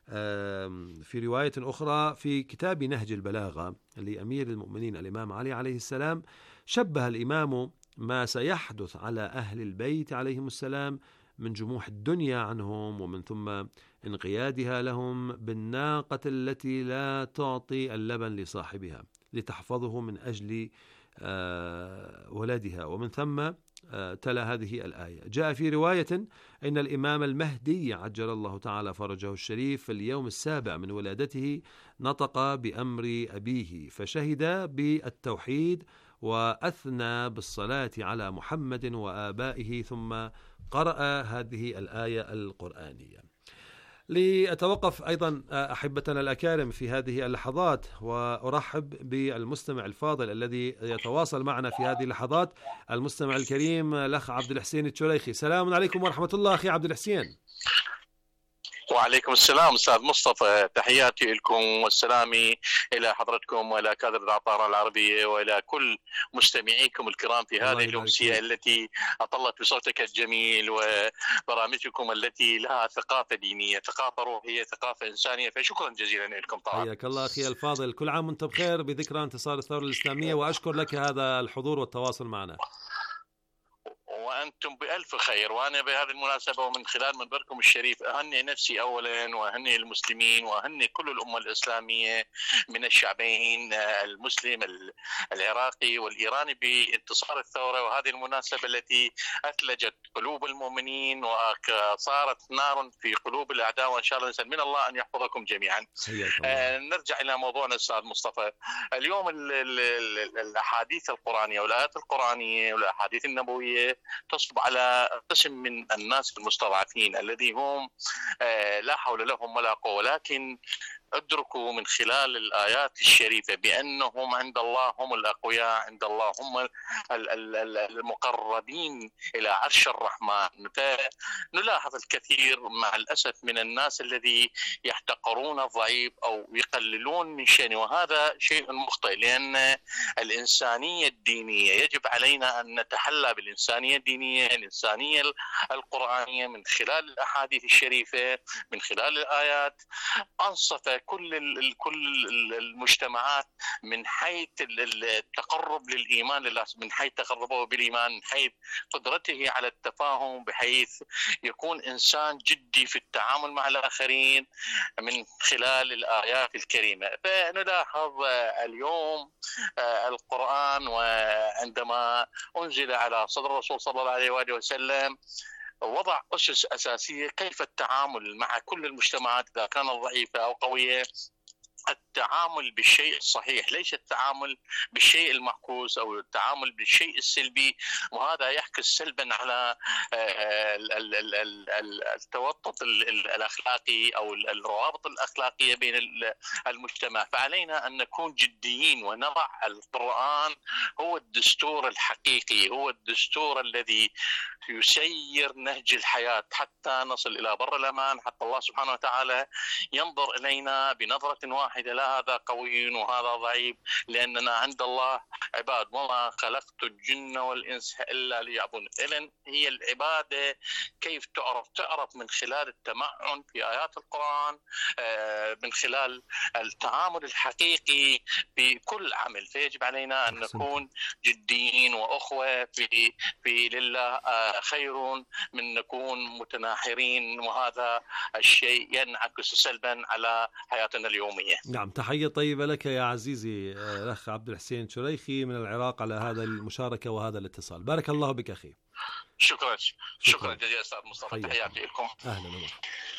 في رواية أخرى في كتاب نهج البلاغة لأمير المؤمنين الإمام علي عليه السلام، شبه الإمام ما سيحدث على أهل البيت عليهم السلام من جموح الدنيا عنهم ومن ثم انقيادها لهم بالناقة التي لا تعطي اللبن لصاحبها لتحفظه من أجل ولدها، ومن ثم تلا هذه الآية. جاء في رواية إن الإمام المهدي عجل الله تعالى فرجه الشريف في اليوم السابع من ولادته نطق بأمر أبيه فشهد بالتوحيد وأثنى بالصلاة على محمد وآبائه، ثم قرأ هذه الآية القرآنية. لأتوقف أيضا أحبتنا الأكارم في هذه اللحظات، وأرحب بالمستمع الفاضل الذي يتواصل معنا في هذه اللحظات، المستمع الكريم الأخ عبد الحسين التشوليخي. سلام عليكم ورحمة الله أخي عبد الحسين. وعليكم السلام أستاذ مصطفى، تحياتي لكم والسلامي إلى حضرتكم وإلى كادر إذاعة طهران العربية وإلى كل مستمعيكم الكرام في هذه الأمسية التي أطلت بصوتك الجميل وبرامجكم التي لها ثقافة دينية، ثقافة روحية، ثقافة إنسانية، فشكرا جزيلا لكم طبعا. حياك الله أخي الفاضل، كل عام وأنت بخير بذكرى انتصار الثورة الإسلامية، وأشكر لك هذا الحضور والتواصل معنا. وأنتم بألف خير، وأنا بهذه المناسبة ومن خلال منبركم الشريف أهني نفسي أولا وأهني المسلمين وأهني كل الأمة الإسلامية من الشعبين المسلم العراقي والإيراني بانتصار الثورة، وهذه المناسبة التي أثلجت قلوب المؤمنين وصارت نار في قلوب الأعداء، وإن شاء الله نسأل من الله أن يحفظكم جميعا. نرجع إلى موضوعنا أستاذ مصطفى. اليوم الأحاديث القرآنية والآيات القرآنية والأحاديث النبوية تصب على قسم من الناس المستضعفين الذي هم لا حول لهم ولا قوة، ولكن أدركوا من خلال الآيات الشريفة بأنهم عند الله هم الأقوياء، عند الله هم المقربين إلى عرش الرحمن. فنلاحظ الكثير مع الأسف من الناس الذي يحتقرون الضعيف أو يقللون من شأنه، وهذا شيء مخطئ، لأن الإنسانية الدينية يجب علينا أن نتحلى بالإنسانية الدينية، الإنسانية القرآنية، من خلال الأحاديث الشريفة، من خلال الآيات. أنصف كل المجتمعات من حيث التقرب للإيمان لله، من حيث تقربه بالإيمان، من حيث قدرته على التفاهم، بحيث يكون إنسان جدي في التعامل مع الآخرين من خلال الآيات الكريمة. فنلاحظ اليوم القرآن وعندما أنزل على صدر الرسول صلى الله عليه وآله وسلم وضع أسس أساسية كيف التعامل مع كل المجتمعات إذا كانت ضعيفة أو قوية، التعامل بالشيء الصحيح، ليس التعامل بالشيء المعكوس أو التعامل بالشيء السلبي، وهذا يحكس سلبا على التوطد الأخلاقي أو الروابط الأخلاقية بين المجتمع. فعلينا أن نكون جديين ونضع القرآن هو الدستور الحقيقي، هو الدستور الذي يسير نهج الحياة حتى نصل إلى بر الأمان، حتى الله سبحانه وتعالى ينظر إلينا بنظرة واحدة، لا هذا قوي وهذا ضعيف، لأننا عند الله عباد، وما خلقت الجن والإنس إلا ليعبدون. إذن هي العبادة كيف تعرف من خلال التمعن في آيات القرآن، من خلال التعامل الحقيقي في كل عمل. فيجب علينا أن نكون جديين وأخوة في لله خير من نكون متناحرين، وهذا الشيء ينعكس سلبا على حياتنا اليومية. نعم، تحية طيبة لك يا عزيزي الأخ عبد الحسين شريخي من العراق على هذا المشاركة وهذا الاتصال. بارك الله بك أخي. شكرا جزيلا أستاذ مصطفى، تحياتي لكم. أهلا وسهلا.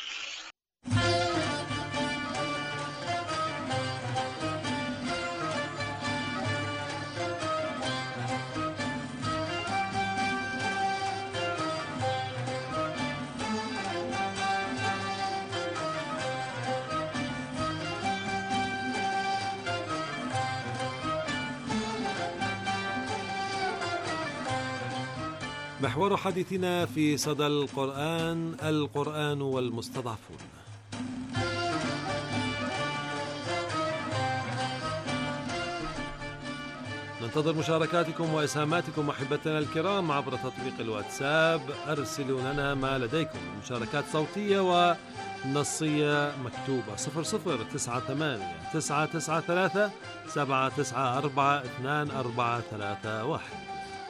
محور حديثنا في صدى القرآن والمستضعفون. ننتظر مشاركاتكم وإسهاماتكم أحبتنا الكرام عبر تطبيق الواتساب. أرسلوا لنا ما لديكم، مشاركات صوتية ونصية مكتوبة 00-983-794-2431.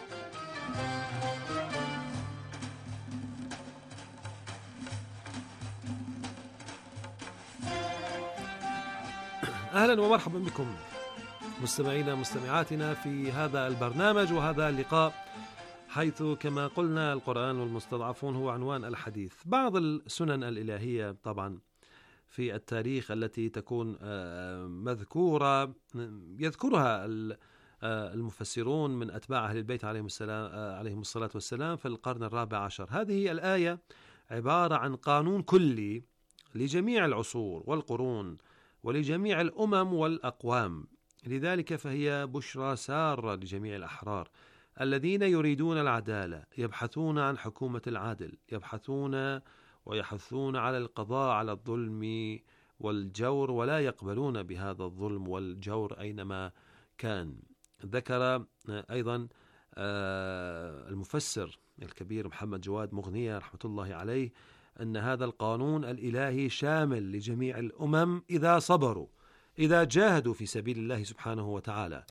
أهلا ومرحبا بكم مستمعينا مستمعاتنا في هذا البرنامج وهذا اللقاء، حيث كما قلنا القرآن والمستضعفون هو عنوان الحديث. بعض السنن الإلهية طبعا في التاريخ التي تكون مذكورة يذكرها المفسرون من أتباع أهل البيت عليهم الصلاة والسلام في القرن الرابع عشر. هذه الآية عبارة عن قانون كلي لجميع العصور والقرون ولجميع الأمم والأقوام، لذلك فهي بشرى سارة لجميع الأحرار الذين يريدون العدالة، يبحثون عن حكومة العدل، يبحثون ويحثون على القضاء على الظلم والجور، ولا يقبلون بهذا الظلم والجور أينما كان. ذكر أيضا المفسر الكبير محمد جواد مغنية رحمة الله عليه أن هذا القانون الإلهي شامل لجميع الأمم إذا صبروا، إذا جاهدوا في سبيل الله سبحانه وتعالى.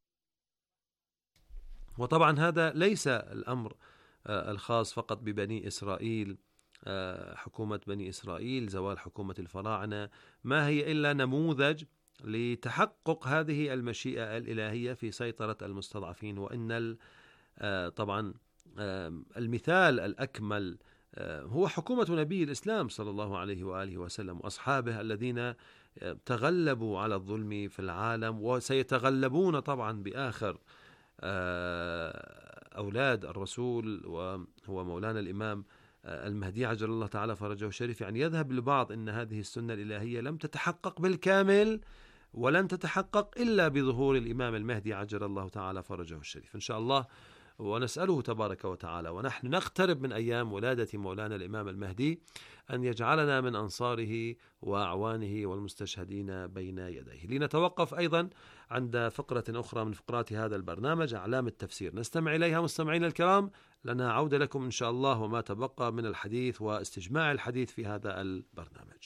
وطبعا هذا ليس الأمر الخاص فقط ببني إسرائيل، حكومة بني إسرائيل، زوال حكومة الفراعنة ما هي إلا نموذج لتحقق هذه المشيئة الإلهية في سيطرة المستضعفين. وإن طبعا المثال الأكمل هو حكومة نبي الإسلام صلى الله عليه وآله وسلم وأصحابه الذين تغلبوا على الظلم في العالم، وسيتغلبون طبعا بآخر أولاد الرسول وهو مولانا الإمام المهدي عجل الله تعالى فرجه الشريف، يعني يذهب لبعض أن هذه السنة الإلهية لم تتحقق بالكامل ولن تتحقق إلا بظهور الإمام المهدي عجل الله تعالى فرجه الشريف إن شاء الله. ونسأله تبارك وتعالى ونحن نقترب من أيام ولادة مولانا الإمام المهدي أن يجعلنا من أنصاره وأعوانه والمستشهدين بين يديه. لنتوقف أيضا عند فقرة أخرى من فقرات هذا البرنامج، أعلام التفسير، نستمع إليها مستمعين الكرام. لنا عودة لكم إن شاء الله وما تبقى من الحديث واستجماع الحديث في هذا البرنامج.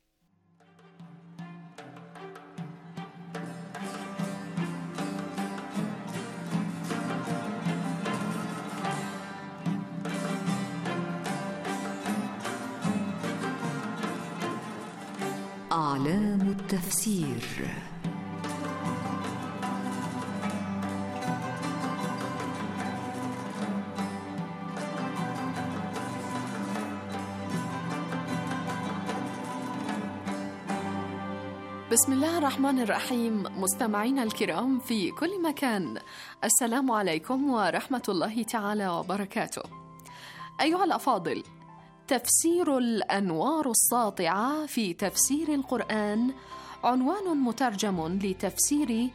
أعلام التفسير. بسم الله الرحمن الرحيم. مستمعينا الكرام في كل مكان، السلام عليكم ورحمة الله تعالى وبركاته. أيها الأفاضل، تفسير الأنوار الساطعة في تفسير القرآن عنوان مترجم لتفسير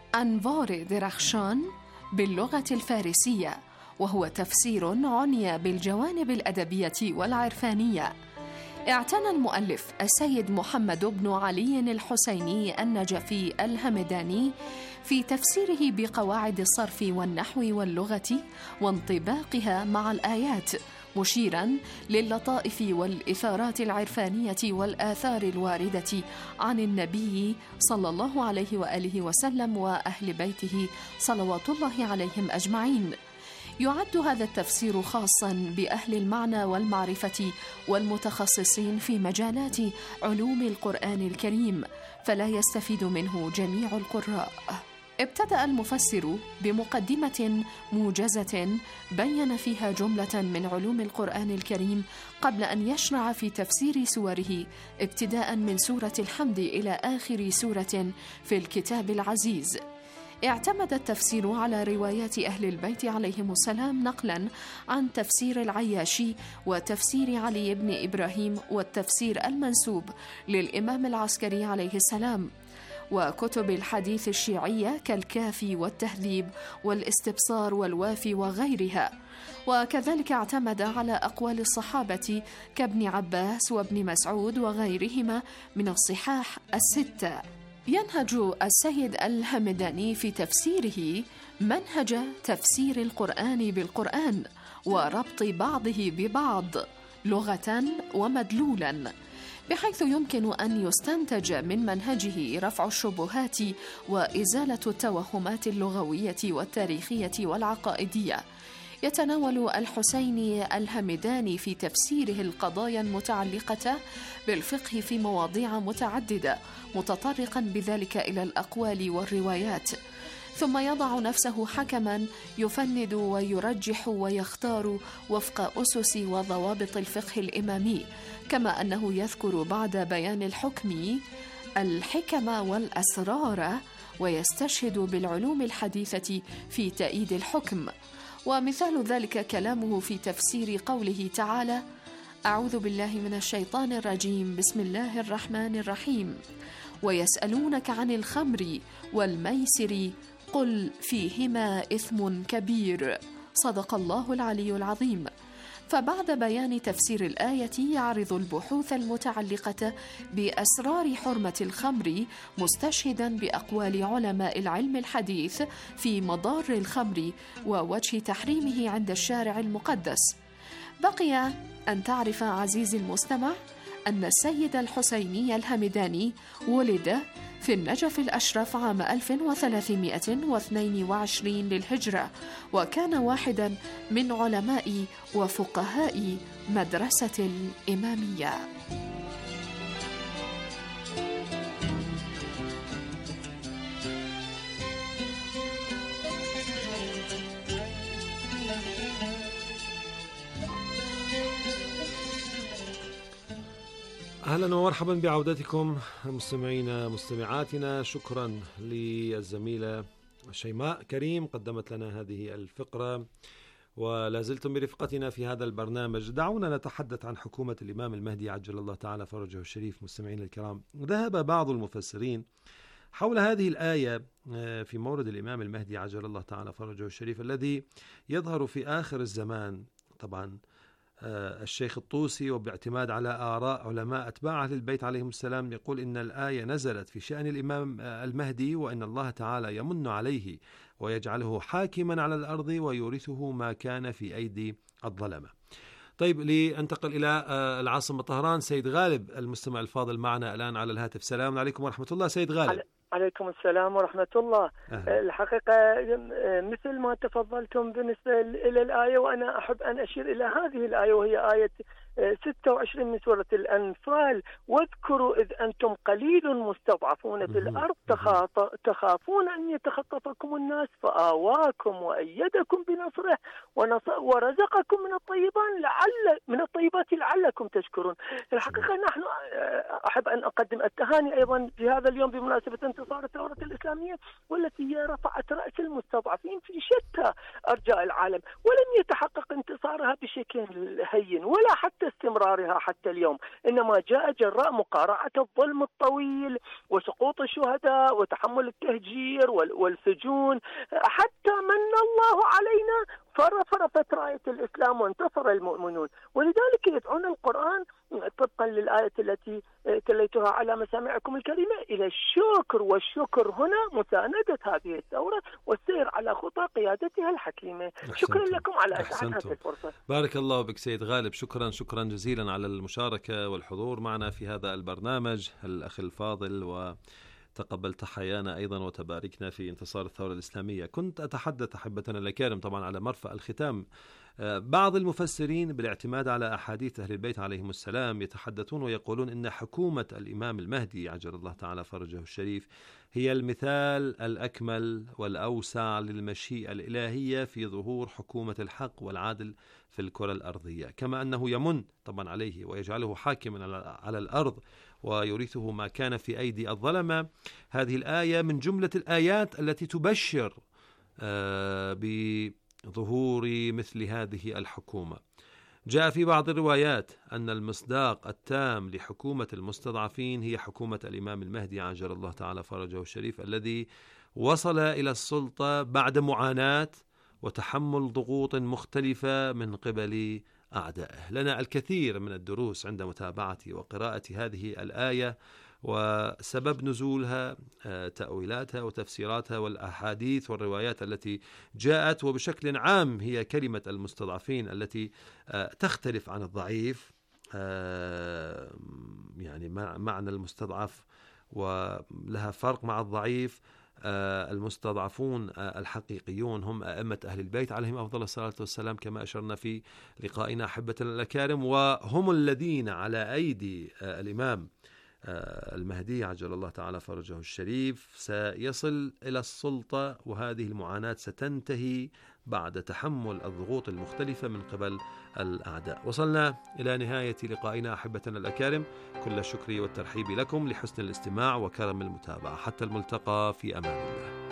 أنوار درخشان باللغة الفارسية، وهو تفسير عني بالجوانب الأدبية والعرفانية. اعتنى المؤلف السيد محمد بن علي الحسيني النجفي الهمداني في تفسيره بقواعد الصرف والنحو واللغة وانطباقها مع الآيات، مشيراً للطائف والإثارات العرفانية والآثار الواردة عن النبي صلى الله عليه وآله وسلم وأهل بيته صلوات الله عليهم أجمعين. يعد هذا التفسير خاصاً بأهل المعنى والمعرفة والمتخصصين في مجالات علوم القرآن الكريم، فلا يستفيد منه جميع القراء. ابتدأ المفسر بمقدمة موجزة بين فيها جملة من علوم القرآن الكريم قبل أن يشرع في تفسير سوره، ابتداء من سورة الحمد إلى آخر سورة في الكتاب العزيز. اعتمد التفسير على روايات أهل البيت عليهم السلام نقلا عن تفسير العياشي وتفسير علي بن إبراهيم والتفسير المنسوب للإمام العسكري عليه السلام، وكتب الحديث الشيعية كالكافي والتهذيب والاستبصار والوافي وغيرها. وكذلك اعتمد على أقوال الصحابة كابن عباس وابن مسعود وغيرهما من الصحاح الستة. ينهج السيد الهمداني في تفسيره منهج تفسير القرآن بالقرآن وربط بعضه ببعض لغة ومدلولا، بحيث يمكن أن يستنتج من منهجه رفع الشبهات وإزالة التوهمات اللغوية والتاريخية والعقائدية. يتناول الحسيني الهمداني في تفسيره القضايا المتعلقة بالفقه في مواضيع متعددة، متطرقا بذلك إلى الأقوال والروايات، ثم يضع نفسه حكما يفند ويرجح ويختار وفق أسس وضوابط الفقه الإمامي، كما أنه يذكر بعد بيان الحكم الحكم والأسرار، ويستشهد بالعلوم الحديثة في تأييد الحكم. ومثال ذلك كلامه في تفسير قوله تعالى: أعوذ بالله من الشيطان الرجيم، بسم الله الرحمن الرحيم، ويسألونك عن الخمر والميسر قل فيهما إثم كبير، صدق الله العلي العظيم. فبعد بيان تفسير الآية يعرض البحوث المتعلقة بأسرار حرمة الخمر، مستشهدا بأقوال علماء العلم الحديث في مضار الخمر ووجه تحريمه عند الشارع المقدس. بقي أن تعرف عزيزي المستمع أن السيد الحسيني الهمداني ولد في النجف الأشرف عام 1322 للهجرة، وكان واحدا من علماء وفقهاء مدرسة الإمامية. أهلا ومرحبا بعودتكم مستمعينا مستمعاتنا. شكرا للزميلة شيماء كريم قدمت لنا هذه الفقرة، ولا زلتم برفقتنا في هذا البرنامج. دعونا نتحدث عن حكومة الإمام المهدي عجل الله تعالى فرجه الشريف. مستمعين الكرام، ذهب بعض المفسرين حول هذه الآية في مورد الإمام المهدي عجل الله تعالى فرجه الشريف الذي يظهر في آخر الزمان. طبعا الشيخ الطوسي وباعتماد على آراء علماء أتباع أهل البيت عليهم السلام يقول إن الآية نزلت في شأن الإمام المهدي، وإن الله تعالى يمن عليه ويجعله حاكما على الأرض ويورثه ما كان في أيدي الظلمة. طيب، لأنتقل إلى العاصمة طهران. سيد غالب المستمع الفاضل معنا الآن على الهاتف. السلام عليكم ورحمة الله سيد غالب. عليكم السلام ورحمة الله. الحقيقة مثل ما تفضلتم بالنسبة إلى الآية، وأنا أحب أن أشير إلى هذه الآية، وهي آية 26 من سورة الأنفال: واذكروا إذ أنتم قليل مستضعفون في الأرض تخافون أن يتخطفكم الناس فآواكم وأيدكم بنصره ورزقكم من الطيبات لعلكم تشكرون. الحقيقة نحن أحب أن أقدم التهاني أيضا في هذا اليوم بمناسبة انتصار الثورة الإسلامية، والتي هي رفعت رأس المستضعفين في شتى أرجاء العالم، ولم يتحقق انتصارها بشكل هين ولا حتى استمرارها حتى اليوم، إنما جاء جراء مقارعة الظلم الطويل وسقوط الشهداء وتحمل التهجير والسجون، حتى من الله علينا فرفت راية الإسلام وانتصر المؤمنون. ولذلك يدعون القرآن طبقا للآية التي تليتها على مسامعكم الكريمة إلى الشكر، والشكر هنا مساندة هذه الثورة والسير على خطى قيادتها الحكيمة. شكرا لكم على إتاحة هذه الفرصة. بارك الله بك سيد غالب، شكرا جزيلا على المشاركة والحضور معنا في هذا البرنامج الأخ الفاضل، وتقبل تحيانا أيضا وتباركنا في انتصار الثورة الإسلامية. كنت أتحدث أحبتنا الأكارم طبعا على مرفأ الختام. بعض المفسرين بالاعتماد على أحاديث أهل البيت عليهم السلام يتحدثون ويقولون إن حكومة الإمام المهدي عجل الله تعالى فرجه الشريف هي المثال الأكمل والأوسع للمشيئة الإلهية في ظهور حكومة الحق والعدل في الكرة الأرضية، كما أنه يمن طبعا عليه ويجعله حاكما على الأرض ويورثه ما كان في أيدي الظلمة. هذه الآية من جملة الآيات التي تبشر بظهور مثل هذه الحكومة. جاء في بعض الروايات أن المصداق التام لحكومة المستضعفين هي حكومة الإمام المهدي عجل الله تعالى فرجه الشريف، الذي وصل إلى السلطة بعد معاناة وتحمل ضغوط مختلفة من قبل أعدائه. لنا الكثير من الدروس عند متابعة وقراءة هذه الآية وسبب نزولها، تأويلاتها وتفسيراتها والأحاديث والروايات التي جاءت، وبشكل عام هي كلمة المستضعفين التي تختلف عن الضعيف. يعني معنى المستضعف ولها فرق مع الضعيف. المستضعفون الحقيقيون هم أئمة أهل البيت عليهم أفضل الصلاة والسلام كما أشرنا في لقائنا أحبتنا الأكارم، وهم الذين على أيدي الإمام المهدي عجل الله تعالى فرجه الشريف سيصل إلى السلطة، وهذه المعاناة ستنتهي بعد تحمل الضغوط المختلفة من قبل الأعداء. وصلنا إلى نهاية لقائنا أحبتنا الأكارم، كل الشكر والترحيب لكم لحسن الاستماع وكرم المتابعة. حتى الملتقى، في أمان الله.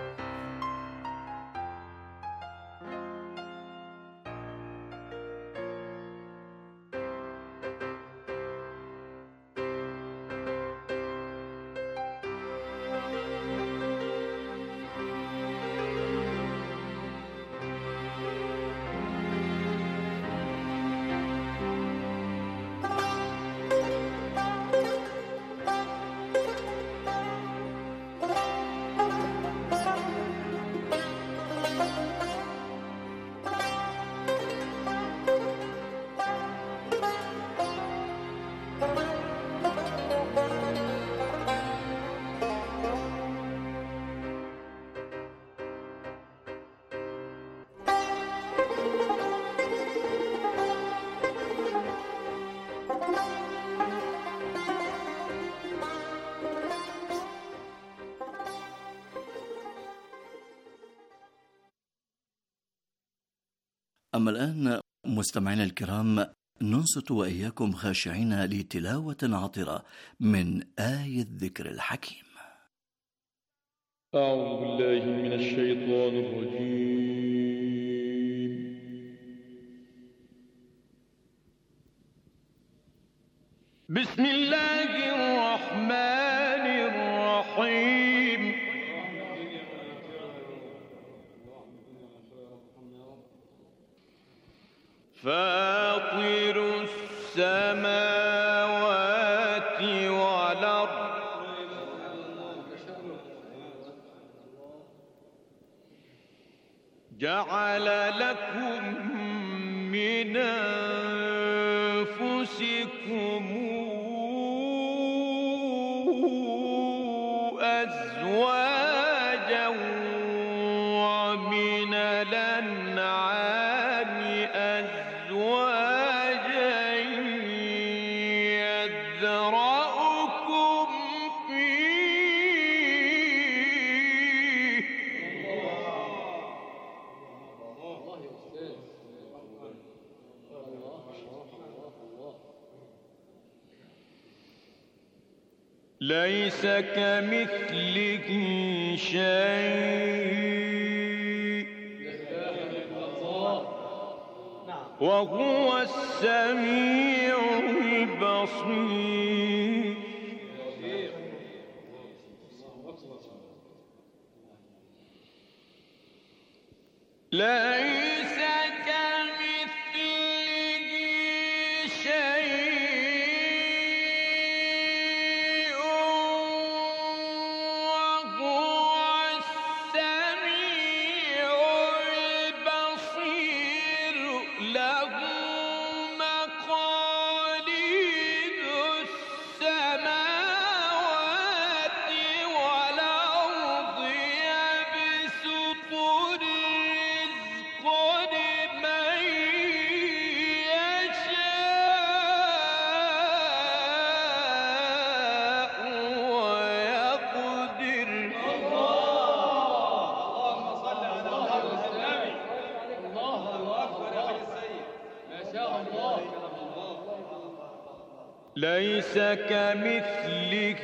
أما الآن مستمعينا الكرام، ننصت وإياكم خاشعين لتلاوة عطرة من آية الذكر الحكيم. أعوذ بالله من الشيطان الرجيم. بسم الله الرحمن الرحيم. فاطر السماوات والأرض جعل لكم من أنفسكم أزواجا ومن الأنعام أزواجا يذرأكم فيه ليس كمثله شيء وهو السميع البصير. ليس كمثله شيء وهو السميع البصير. له مقاليد السماوات والأرض يبسط الرزق لمن يشاء ويقدر. اللهم صل على محمد النبي. الله أكبر يا حاج السيد، ما شاء الله. ليس كمثله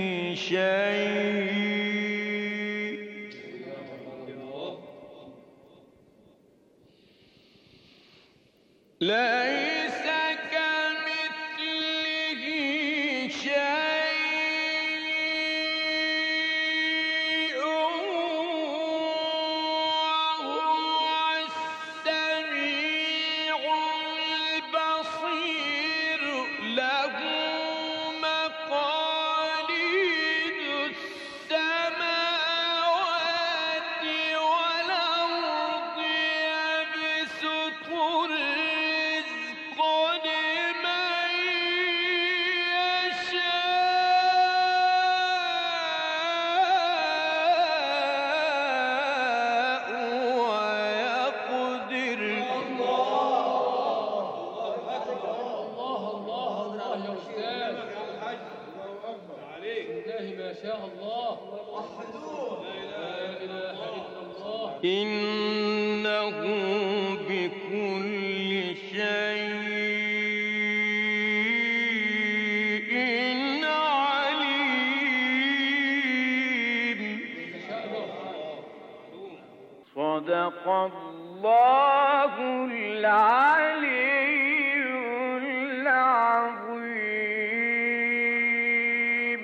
شيء ليس كمثله شيء وهو السميع البصير. له مقاليد السماوات والأرض يبسط الرزق لمن يشاء ويقدر. الله يا أستاذ الحاج. عليك الله ما شاء الله. لا إله إلا الله. إنه بكل شيء عليم. صدق الله العلي العظيم.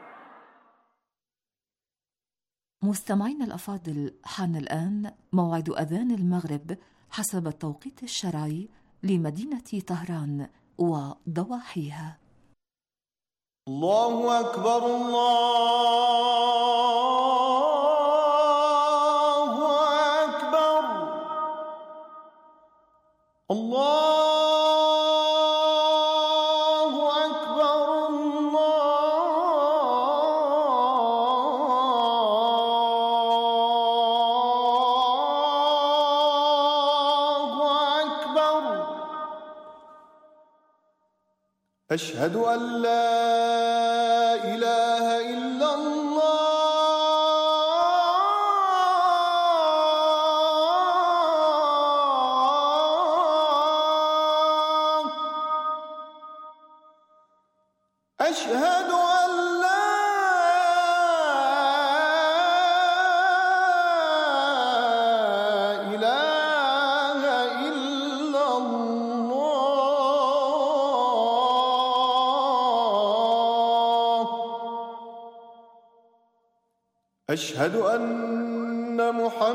مستمعينا الأفاضل، حان الآن موعد أذان المغرب حسب التوقيت الشرعي لمدينة طهران وضواحيها. الله أكبر الله أكبر. الله أشهد أن لا إله إلا الله. أشهد أن لا أشهد أن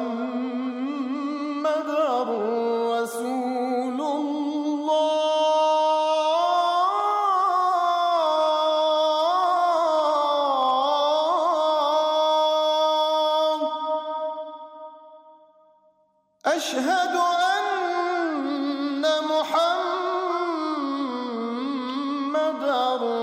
محمدًا رسول الله. أشهد